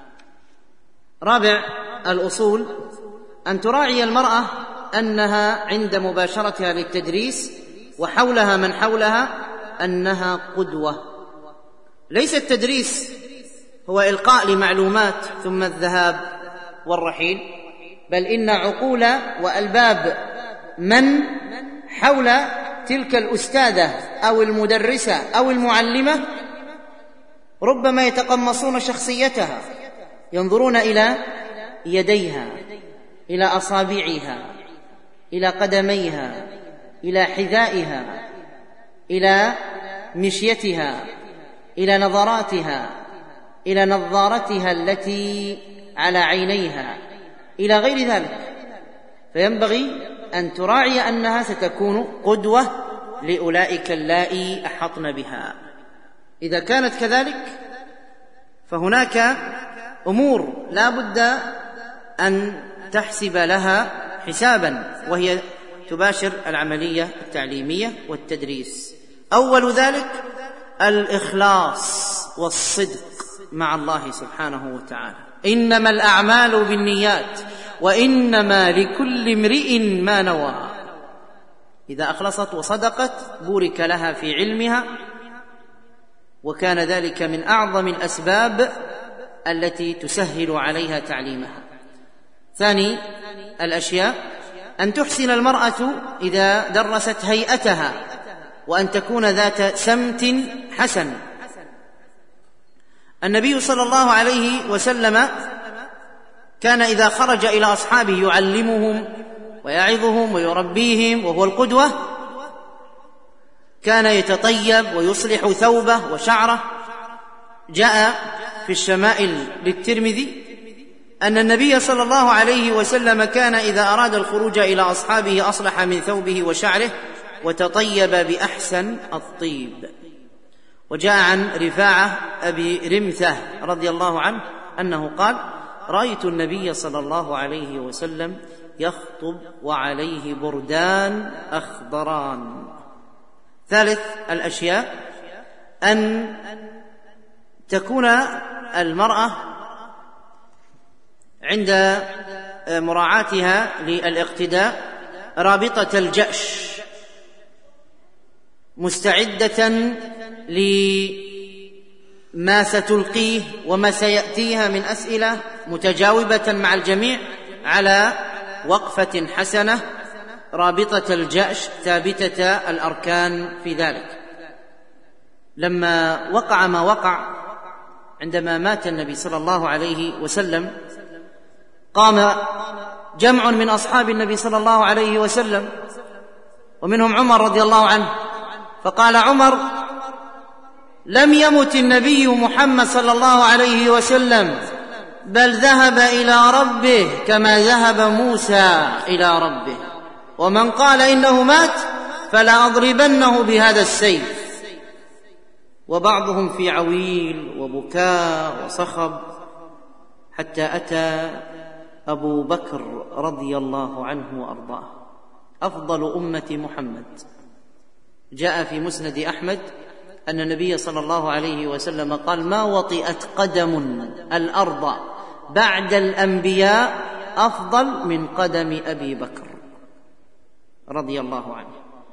رابع الأصول أن تراعي المرأة أنها عند مباشرتها للتدريس وحولها من حولها أنها قدوة. ليس التدريس هو إلقاء لمعلومات ثم الذهاب والرحيل، بل إن عقول وألباب من حول تلك الأستاذة أو المدرسة أو المعلمة ربما يتقمصون شخصيتها، ينظرون إلى يديها، إلى أصابعها، إلى قدميها، إلى حذائها، إلى مشيتها، إلى نظراتها، إلى نظارتها التي على عينيها، إلى غير ذلك. فينبغي أن تراعي أنها ستكون قدوة لأولئك اللائي أحطن بها. إذا كانت كذلك فهناك أمور لا بد أن تحسب لها حسابا، وهي تباشر العملية التعليمية والتدريس. أول ذلك الإخلاص والصدق مع الله سبحانه وتعالى. إنما الأعمال بالنيات وإنما لكل امرئ ما نوى. إذا أخلصت وصدقت بورك لها في علمها، وكان ذلك من أعظم الأسباب التي تسهل عليها تعليمها. ثاني الأشياء أن تحسن المرأة إذا درست هيئتها، وأن تكون ذات سمت حسن. النبي صلى الله عليه وسلم كان إذا خرج إلى أصحابه يعلمهم ويعظهم ويربيهم وهو القدوة، كان يتطيب ويصلح ثوبه وشعره. جاء في الشمائل للترمذي أن النبي صلى الله عليه وسلم كان إذا أراد الخروج إلى أصحابه أصلح من ثوبه وشعره وتطيب بأحسن الطيب. وجاء عن رفاعة أبي رمثة رضي الله عنه أنه قال: رأيت النبي صلى الله عليه وسلم يخطب وعليه بردان أخضران. ثالث الأشياء أن تكون المرأة عند مراعاتها للاقتداء رابطة الجأش، مستعدة لما ستلقيه وما سيأتيها من أسئلة، متجاوبة مع الجميع على وقفة حسنة، رابطة الجأش، ثابتة الأركان في ذلك. لما وقع ما وقع عندما مات النبي صلى الله عليه وسلم، قام جمع من أصحاب النبي صلى الله عليه وسلم ومنهم عمر رضي الله عنه، فقال عمر: لم يمت النبي محمد صلى الله عليه وسلم، بل ذهب إلى ربه كما ذهب موسى إلى ربه، ومن قال إنه مات فلا أضربنه بهذا السيف. وبعضهم في عويل وبكاء وصخب، حتى أتى أبو بكر رضي الله عنه وأرضاه أفضل أمة محمد. جاء في مسند أحمد أن النبي صلى الله عليه وسلم قال: ما وطئت قدم الأرض بعد الأنبياء أفضل من قدم أبي بكر رضي الله عنه.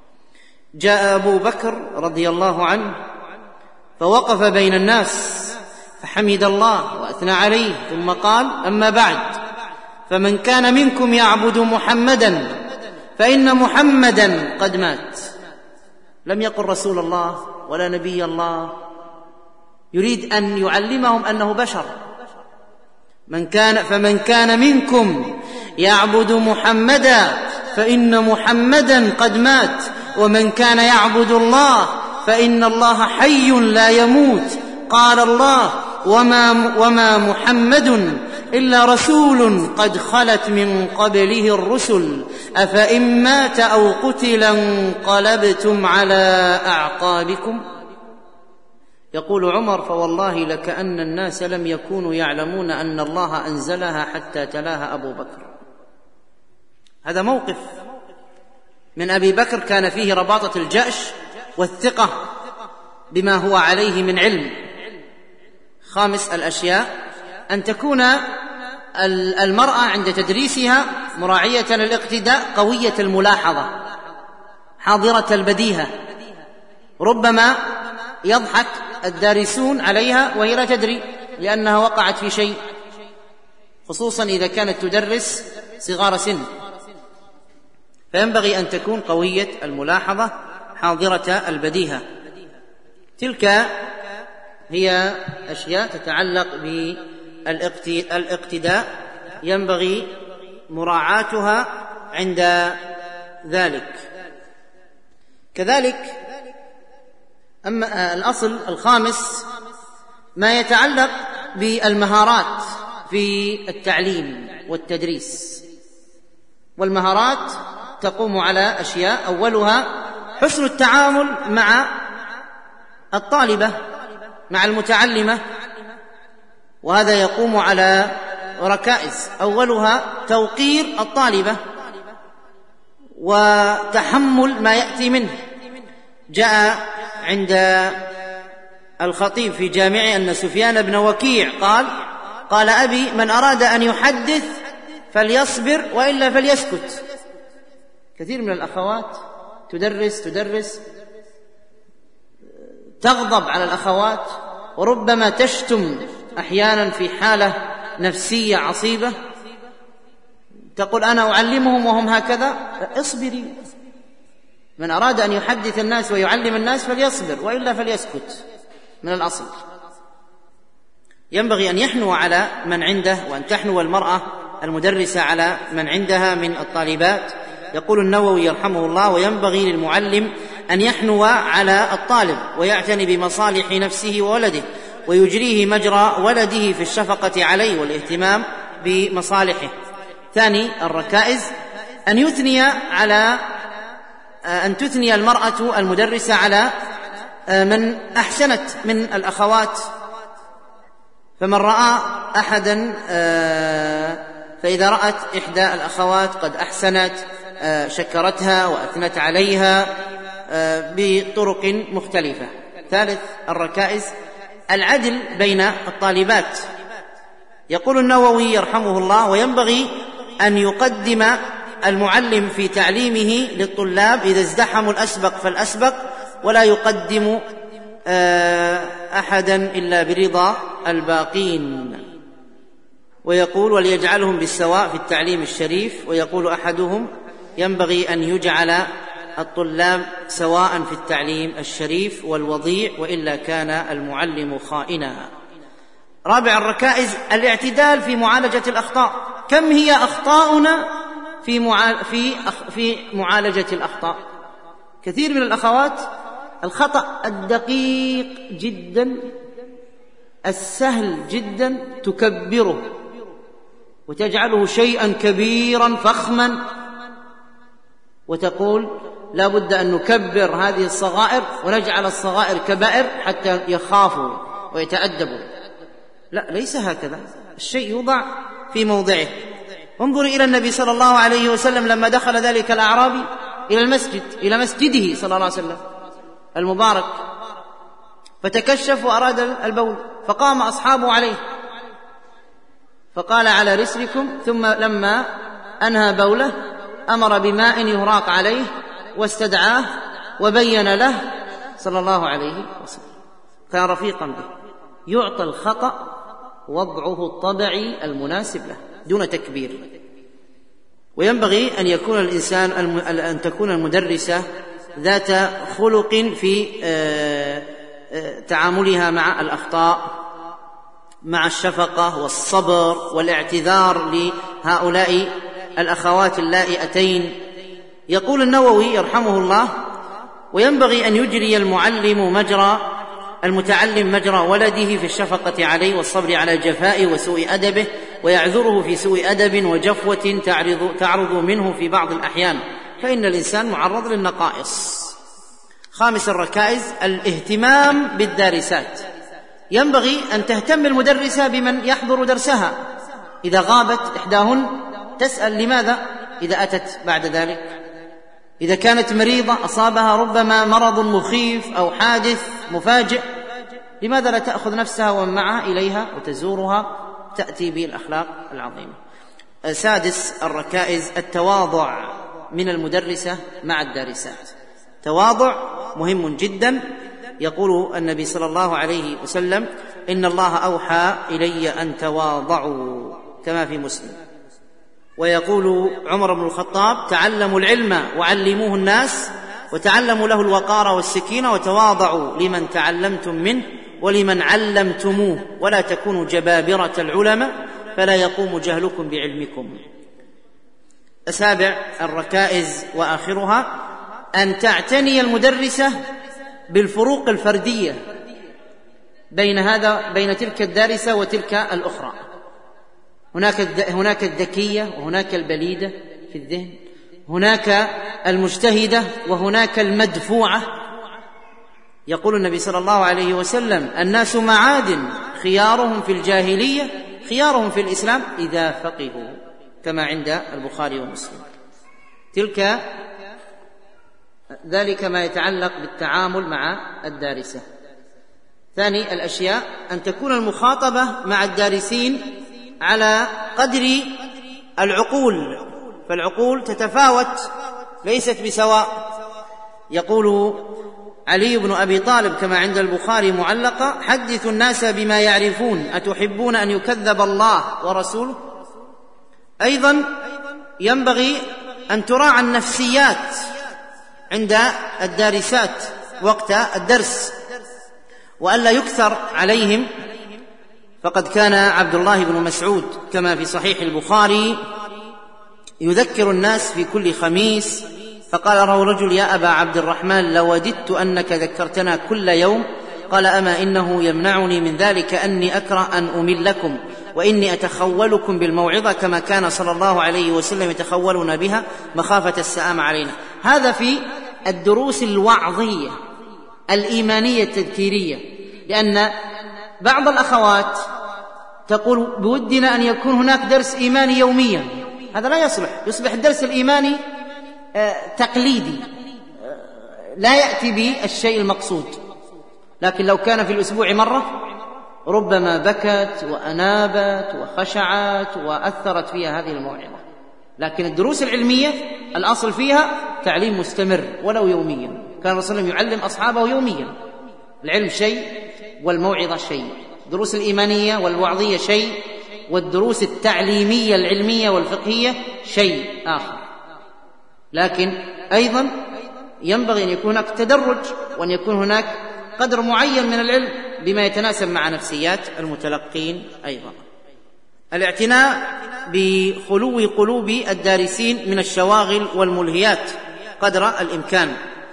جاء أبو بكر رضي الله عنه فوقف بين الناس فحمد الله وأثنى عليه، ثم قال: أما بعد، فمن كان منكم يعبد محمدا فإن محمدا قد مات. لم يقل رسول الله ولا نبي الله، يريد أن يعلمهم أنه بشر. من كان فمن كان منكم يعبد محمدا فإن محمدا قد مات، ومن كان يعبد الله فإن الله حي لا يموت. قال الله: وما, وما محمد إلا رسول قد خلت من قبله الرسل أفإن مات أو قتل انقلبتم على أعقابكم. يقول عمر: فوالله لكأن الناس لم يكونوا يعلمون أن الله أنزلها حتى تلاها أبو بكر. هذا موقف من أبي بكر كان فيه رباطة الجأش والثقة بما هو عليه من علم. خامس الأشياء أن تكون المرأة عند تدريسها مراعية الاقتداء، قوية الملاحظة، حاضرة البديهة. ربما يضحك الدارسون عليها وهي لا تدري لأنها وقعت في شيء، خصوصا إذا كانت تدرس صغار سن، فينبغي أن تكون قوية الملاحظة حاضرة البديهة. تلك هي أشياء تتعلق بالاقتداء ينبغي مراعاتها عند ذلك. كذلك أما الأصل الخامس ما يتعلق بالمهارات في التعليم والتدريس، والمهارات تقوم على أشياء، أولها حسن التعامل مع الطالبة مع المتعلمة، وهذا يقوم على ركائز، أولها توقير الطالبة وتحمل ما يأتي منه. جاء عند الخطيب في جامعه أن سفيان بن وكيع قال قال أبي من أراد أن يحدث فليصبر وإلا فليسكت. كثير من الأخوات تدرس تدرس تغضب على الأخوات، وربما تشتم أحيانا في حالة نفسية عصيبة، تقول أنا أعلمهم وهم هكذا. اصبري، من أراد أن يحدث الناس ويعلم الناس فليصبر وإلا فليسكت. من الأصل ينبغي أن يحنو على من عنده، وأن تحنو المرأة المدرسة على من عندها من الطالبات. يقول النووي يرحمه الله: وينبغي للمعلم أن يحنو على الطالب ويعتني بمصالح نفسه وولده، ويجريه مجرى ولده في الشفقة عليه والاهتمام بمصالحه. ثاني الركائز أن يثني على أن تثني المرأة المدرسة على من أحسنت من الأخوات، فمن رأى أحدا فإذا رأت إحدى الأخوات قد أحسنت شكرتها وأثنت عليها بطرق مختلفة. ثالث الركائز العدل بين الطالبات. يقول النووي يرحمه الله: وينبغي أن يقدم المعلم في تعليمه للطلاب إذا ازدحموا الأسبق فالأسبق، ولا يقدم أحدا إلا برضا الباقين. ويقول: وليجعلهم بالسواء في التعليم الشريف. ويقول أحدهم: ينبغي أن يجعل الطلاب سواء في التعليم الشريف والوضيع، وإلا كان المعلم خائنا. رابع الركائز الاعتدال في معالجة الأخطاء. كم هي أخطاؤنا في في في معالجة الأخطاء؟ كثير من الأخوات الخطأ الدقيق جدا السهل جدا تكبره وتجعله شيئا كبيرا فخما، وتقول لا بد أن نكبر هذه الصغائر ونجعل الصغائر كبائر حتى يخافوا ويتأدبوا. لا، ليس هكذا. الشيء يوضع في موضعه. انظر إلى النبي صلى الله عليه وسلم لما دخل ذلك الأعرابي إلى المسجد إلى مسجده صلى الله عليه وسلم المبارك، فتكشف وأراد البول، فقام أصحابه عليه فقال: على رسلكم. ثم لما أنهى بوله أمر بماء يهراق عليه واستدعاه وبين له صلى الله عليه وسلم. كان رفيقا به، يعطى الخطأ وضعه الطبيعي المناسب له دون تكبير. وينبغي أن يكون الإنسان أن تكون المدرسة ذات خلق في تعاملها مع الأخطاء، مع الشفقة والصبر والاعتذار لهؤلاء الأخوات اللائي أتين. يقول النووي يرحمه الله: وينبغي أن يجري المعلم مجرى المتعلم مجرى ولده في الشفقة عليه والصبر على جفائه وسوء أدبه، ويعذره في سوء أدب وجفوة تعرض, تعرض منه في بعض الأحيان، فإن الإنسان معرض للنقائص. خامس الركائز الاهتمام بالدارسات. ينبغي أن تهتم المدرسة بمن يحضر درسها. إذا غابت إحداهن تسأل لماذا إذا أتت بعد ذلك. إذا كانت مريضة أصابها ربما مرض مخيف أو حادث مفاجئ، لماذا لا تأخذ نفسها ومن معها إليها وتزورها، تأتي بالأخلاق العظيمة. سادس الركائز التواضع من المدرسة مع الدارسات. تواضع مهم جدا. يقول النبي صلى الله عليه وسلم: إن الله أوحى إلي أن تواضعوا كما في مسلم. ويقول عمر بن الخطاب: تعلموا العلم وعلموه الناس، وتعلموا له الوقار والسكينة، وتواضعوا لمن تعلمتم منه ولمن علمتموه، ولا تكونوا جبابرة العلماء فلا يقوم جهلكم بعلمكم. السابع الركائز وآخرها أن تعتني المدرسة بالفروق الفردية بين هذا بين تلك الدارسة وتلك الأخرى. هناك هناك الذكية وهناك البليدة في الذهن، هناك المجتهدة وهناك المدفوعة. يقول النبي صلى الله عليه وسلم: الناس معادن، خيارهم في الجاهلية خيارهم في الإسلام إذا فقهوا، كما عند البخاري ومسلم. تلك ذلك ما يتعلق بالتعامل مع الدارسة. ثاني الأشياء أن تكون المخاطبة مع الدارسين على قدر العقول، فالعقول تتفاوت ليست بسواء. يقول علي بن أبي طالب كما عند البخاري معلقة: حدثوا الناس بما يعرفون، أتحبون أن يكذب الله ورسوله؟ أيضا ينبغي أن تراعى النفسيات عند الدارسات وقت الدرس، وألا يكثر عليهم. فقد كان عبد الله بن مسعود كما في صحيح البخاري يذكر الناس في كل خميس، فقال له رجل: يا أبا عبد الرحمن، لوددت أنك ذكرتنا كل يوم. قال: أما إنه يمنعني من ذلك أني أكره أن أملكم، وإني أتخولكم بالموعظة كما كان صلى الله عليه وسلم يتخولنا بها مخافة السآم علينا. هذا في الدروس الوعظية الإيمانية التذكيرية، لأن بعض الأخوات تقول: بودنا أن يكون هناك درس إيماني يوميا. هذا لا يصلح، يصبح الدرس الإيماني تقليدي لا يأتي بالشيء المقصود. لكن لو كان في الأسبوع مرة ربما بكت وأنابت وخشعت وأثرت فيها هذه الموعظة. لكن الدروس العلمية الأصل فيها تعليم مستمر ولو يوميا. كان الرسول صلى الله عليه وسلم يعلم أصحابه يوميا. العلم شيء والموعظة شيء، الدروس الإيمانية والوعظية شيء، والدروس التعليمية العلمية والفقهية شيء آخر. لكن أيضا ينبغي أن يكون هناك تدرج، وأن يكون هناك قدر معين من العلم بما يتناسب مع نفسيات المتلقين. أيضا الاعتناء بخلو قلوب الدارسين من الشواغل والملهيات قدر الإمكان.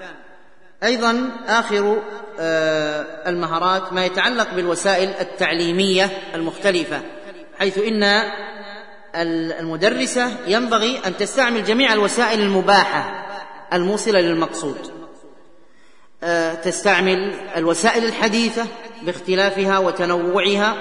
أيضا آخر المهارات ما يتعلق بالوسائل التعليمية المختلفة، حيث إن المدرسة ينبغي أن تستعمل جميع الوسائل المباحة الموصلة للمقصود. تستعمل الوسائل الحديثة باختلافها وتنوعها،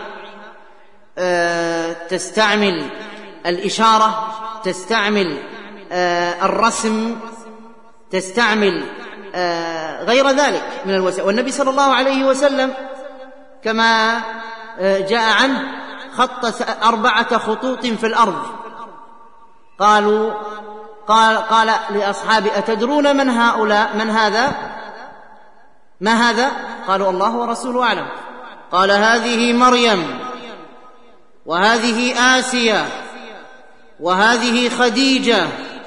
تستعمل الإشارة، تستعمل الرسم، تستعمل غير ذلك من الوسائل. والنبي صلى الله عليه وسلم كما جاء عنه خط أربعة خطوط في الأرض. قالوا قال, قال لأصحابه: أتدرون من هؤلاء؟ من هذا؟ ما هذا؟ قالوا: الله ورسوله أعلم. قال: هذه مريم، وهذه آسيا، وهذه خديجة،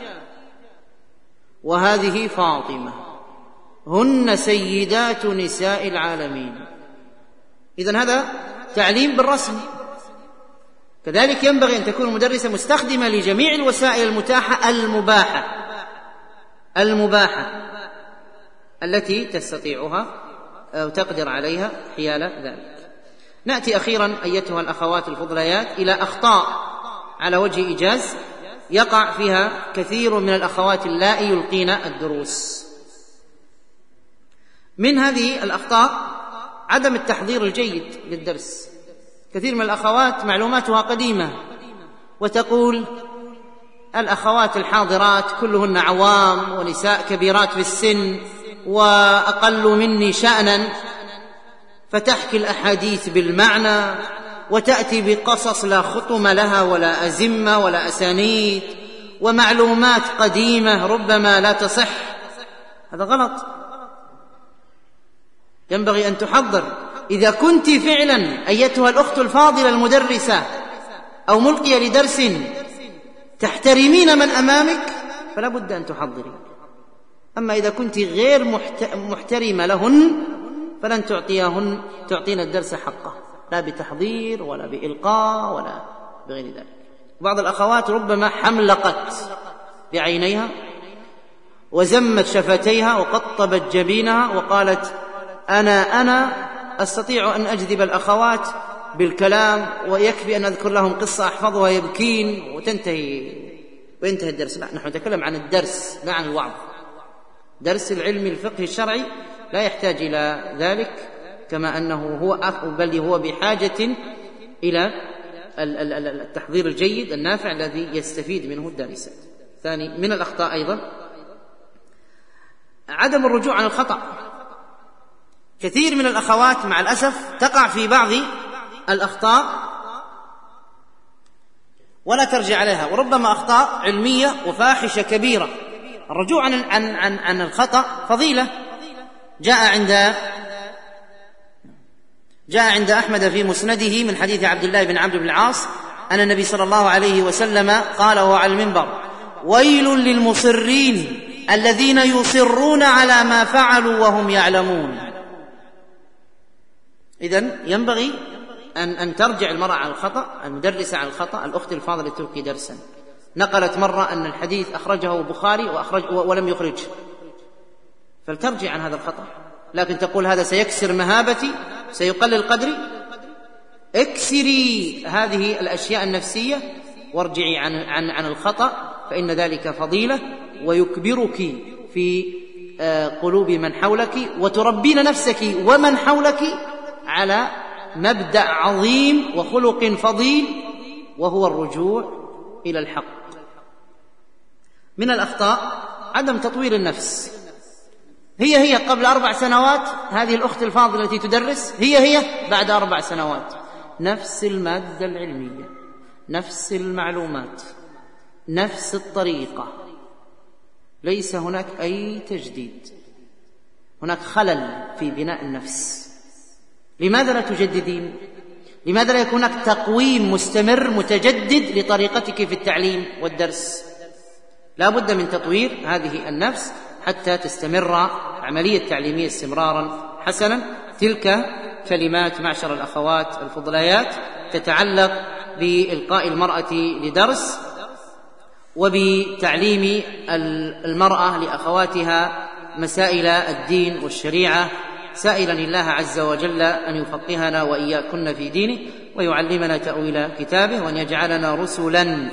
وهذه فاطمة، هن سيدات نساء العالمين. إذن هذا تعليم بالرسم. كذلك ينبغي أن تكون المدرسة مستخدمة لجميع الوسائل المتاحة المباحة المباحة التي تستطيعها أو تقدر عليها حيال ذلك. نأتي أخيرا أيتها الأخوات الفضليات إلى أخطاء على وجه إيجاز يقع فيها كثير من الأخوات اللائي يلقين الدروس. من هذه الأخطاء عدم التحضير الجيد للدرس. كثير من الأخوات معلوماتها قديمة، وتقول: الأخوات الحاضرات كلهن عوام ونساء كبيرات في السن وأقل مني شأنا، فتحكي الأحاديث بالمعنى وتأتي بقصص لا خطم لها ولا أزمة ولا أسانيد، ومعلومات قديمة ربما لا تصح. هذا غلط. ينبغي أن تحضر. إذا كنت فعلا أيتها الأخت الفاضلة المدرسة أو ملقي لدرس تحترمين من أمامك فلا بد أن تحضري. أما إذا كنت غير محترمة لهن فلن تعطيهن تعطين الدرس حقه، لا بتحضير ولا بإلقاء ولا بغير ذلك. بعض الأخوات ربما حملقت بعينيها وزمت شفتيها وقطبت جبينها وقالت أنا أنا أستطيع أن أجذب الأخوات بالكلام ويكفي أن أذكر لهم قصة أحفظها يبكين وتنتهي وينتهي الدرس. لا، نحن نتكلم عن الدرس لا عن الوعظ. درس العلم الفقهي الشرعي لا يحتاج إلى ذلك، كما أنه هو بل هو بحاجة إلى التحضير الجيد النافع الذي يستفيد منه الدارسات. ثاني من الأخطاء أيضا عدم الرجوع عن الخطأ. كثير من الأخوات مع الأسف تقع في بعض الأخطاء ولا ترجع عليها، وربما أخطاء علمية وفاحشة كبيرة. الرجوع عن عن عن, عن الخطأ فضيلة. جاء عند جاء عند أحمد في مسنده من حديث عبد الله بن عمرو بن العاص أن النبي صلى الله عليه وسلم قال وهو على المنبر: ويل للمصرين الذين يصرون على ما فعلوا وهم يعلمون. إذن ينبغي أن, أن ترجع المرأة عن الخطأ، المدرسة عن الخطأ. الأخت الفاضلة تلقي درسا نقلت مرة أن الحديث أخرجه البخاري وأخرج ولم يخرج، فلترجع عن هذا الخطأ. لكن تقول هذا سيكسر مهابتي، سيقلل قدري، اكسري هذه الأشياء النفسية وارجعي عن, عن, عن الخطأ، فإن ذلك فضيلة ويكبرك في قلوب من حولك، وتربين نفسك ومن حولك على مبدأ عظيم وخلق فضيل وهو الرجوع إلى الحق. من الأخطاء عدم تطوير النفس. هي هي قبل أربع سنوات هذه الأخت الفاضلة التي تدرس هي هي بعد أربع سنوات، نفس المادة العلمية، نفس المعلومات، نفس الطريقة، ليس هناك أي تجديد. هناك خلل في بناء النفس. لماذا لا تجددين؟ لماذا لا يكون هناك تقويم مستمر متجدد لطريقتك في التعليم والدرس؟ لا بد من تطوير هذه النفس حتى تستمر عملية تعليمية استمرارا حسنا. تلك كلمات معشر الأخوات الفضليات تتعلق بإلقاء المرأة لدرس وبتعليم المرأة لأخواتها مسائل الدين والشريعة، سائلا الله عز وجل أن يفقهنا وإياكن في دينه ويعلمنا تأويل كتابه، وأن يجعلنا رسلا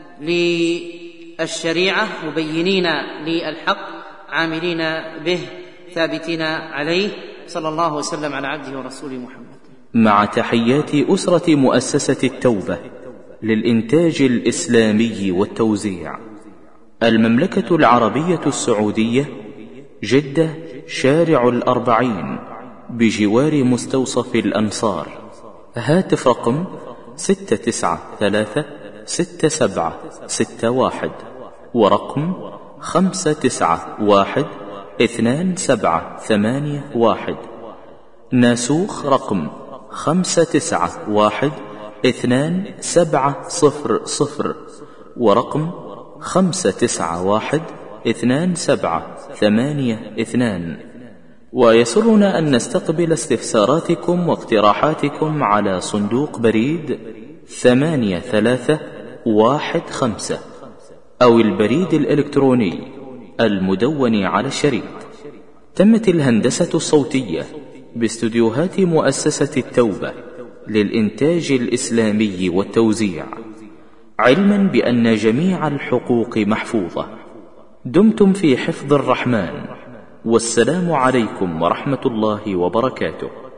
للشريعة مبينين للحق عاملين به ثابتين عليه. صلى الله وسلم على عبده ورسوله محمد. مع تحيات أسرة مؤسسة التوبة للإنتاج الإسلامي والتوزيع، المملكة العربية السعودية، جدة، شارع الأربعين، بجوار مستوصف الأنصار. هاتف رقم ستة تسعة ثلاثة ستة سبعة ستة واحد ورقم خمسة تسعة واحد اثنان سبعة ثمانية واحد. ناسوخ رقم خمسة تسعة واحد اثنان سبعة صفر صفر ورقم خمسة تسعة واحد اثنان سبعة ثمانية اثنان. ويسرنا أن نستقبل استفساراتكم واقتراحاتكم على صندوق بريد ثمانية ثلاثة واحد خمسة أو البريد الإلكتروني المدون على الشريط. تمت الهندسة الصوتية باستديوهات مؤسسة التوبة للإنتاج الإسلامي والتوزيع، علما بأن جميع الحقوق محفوظة. دمتم في حفظ الرحمن، والسلام عليكم ورحمة الله وبركاته.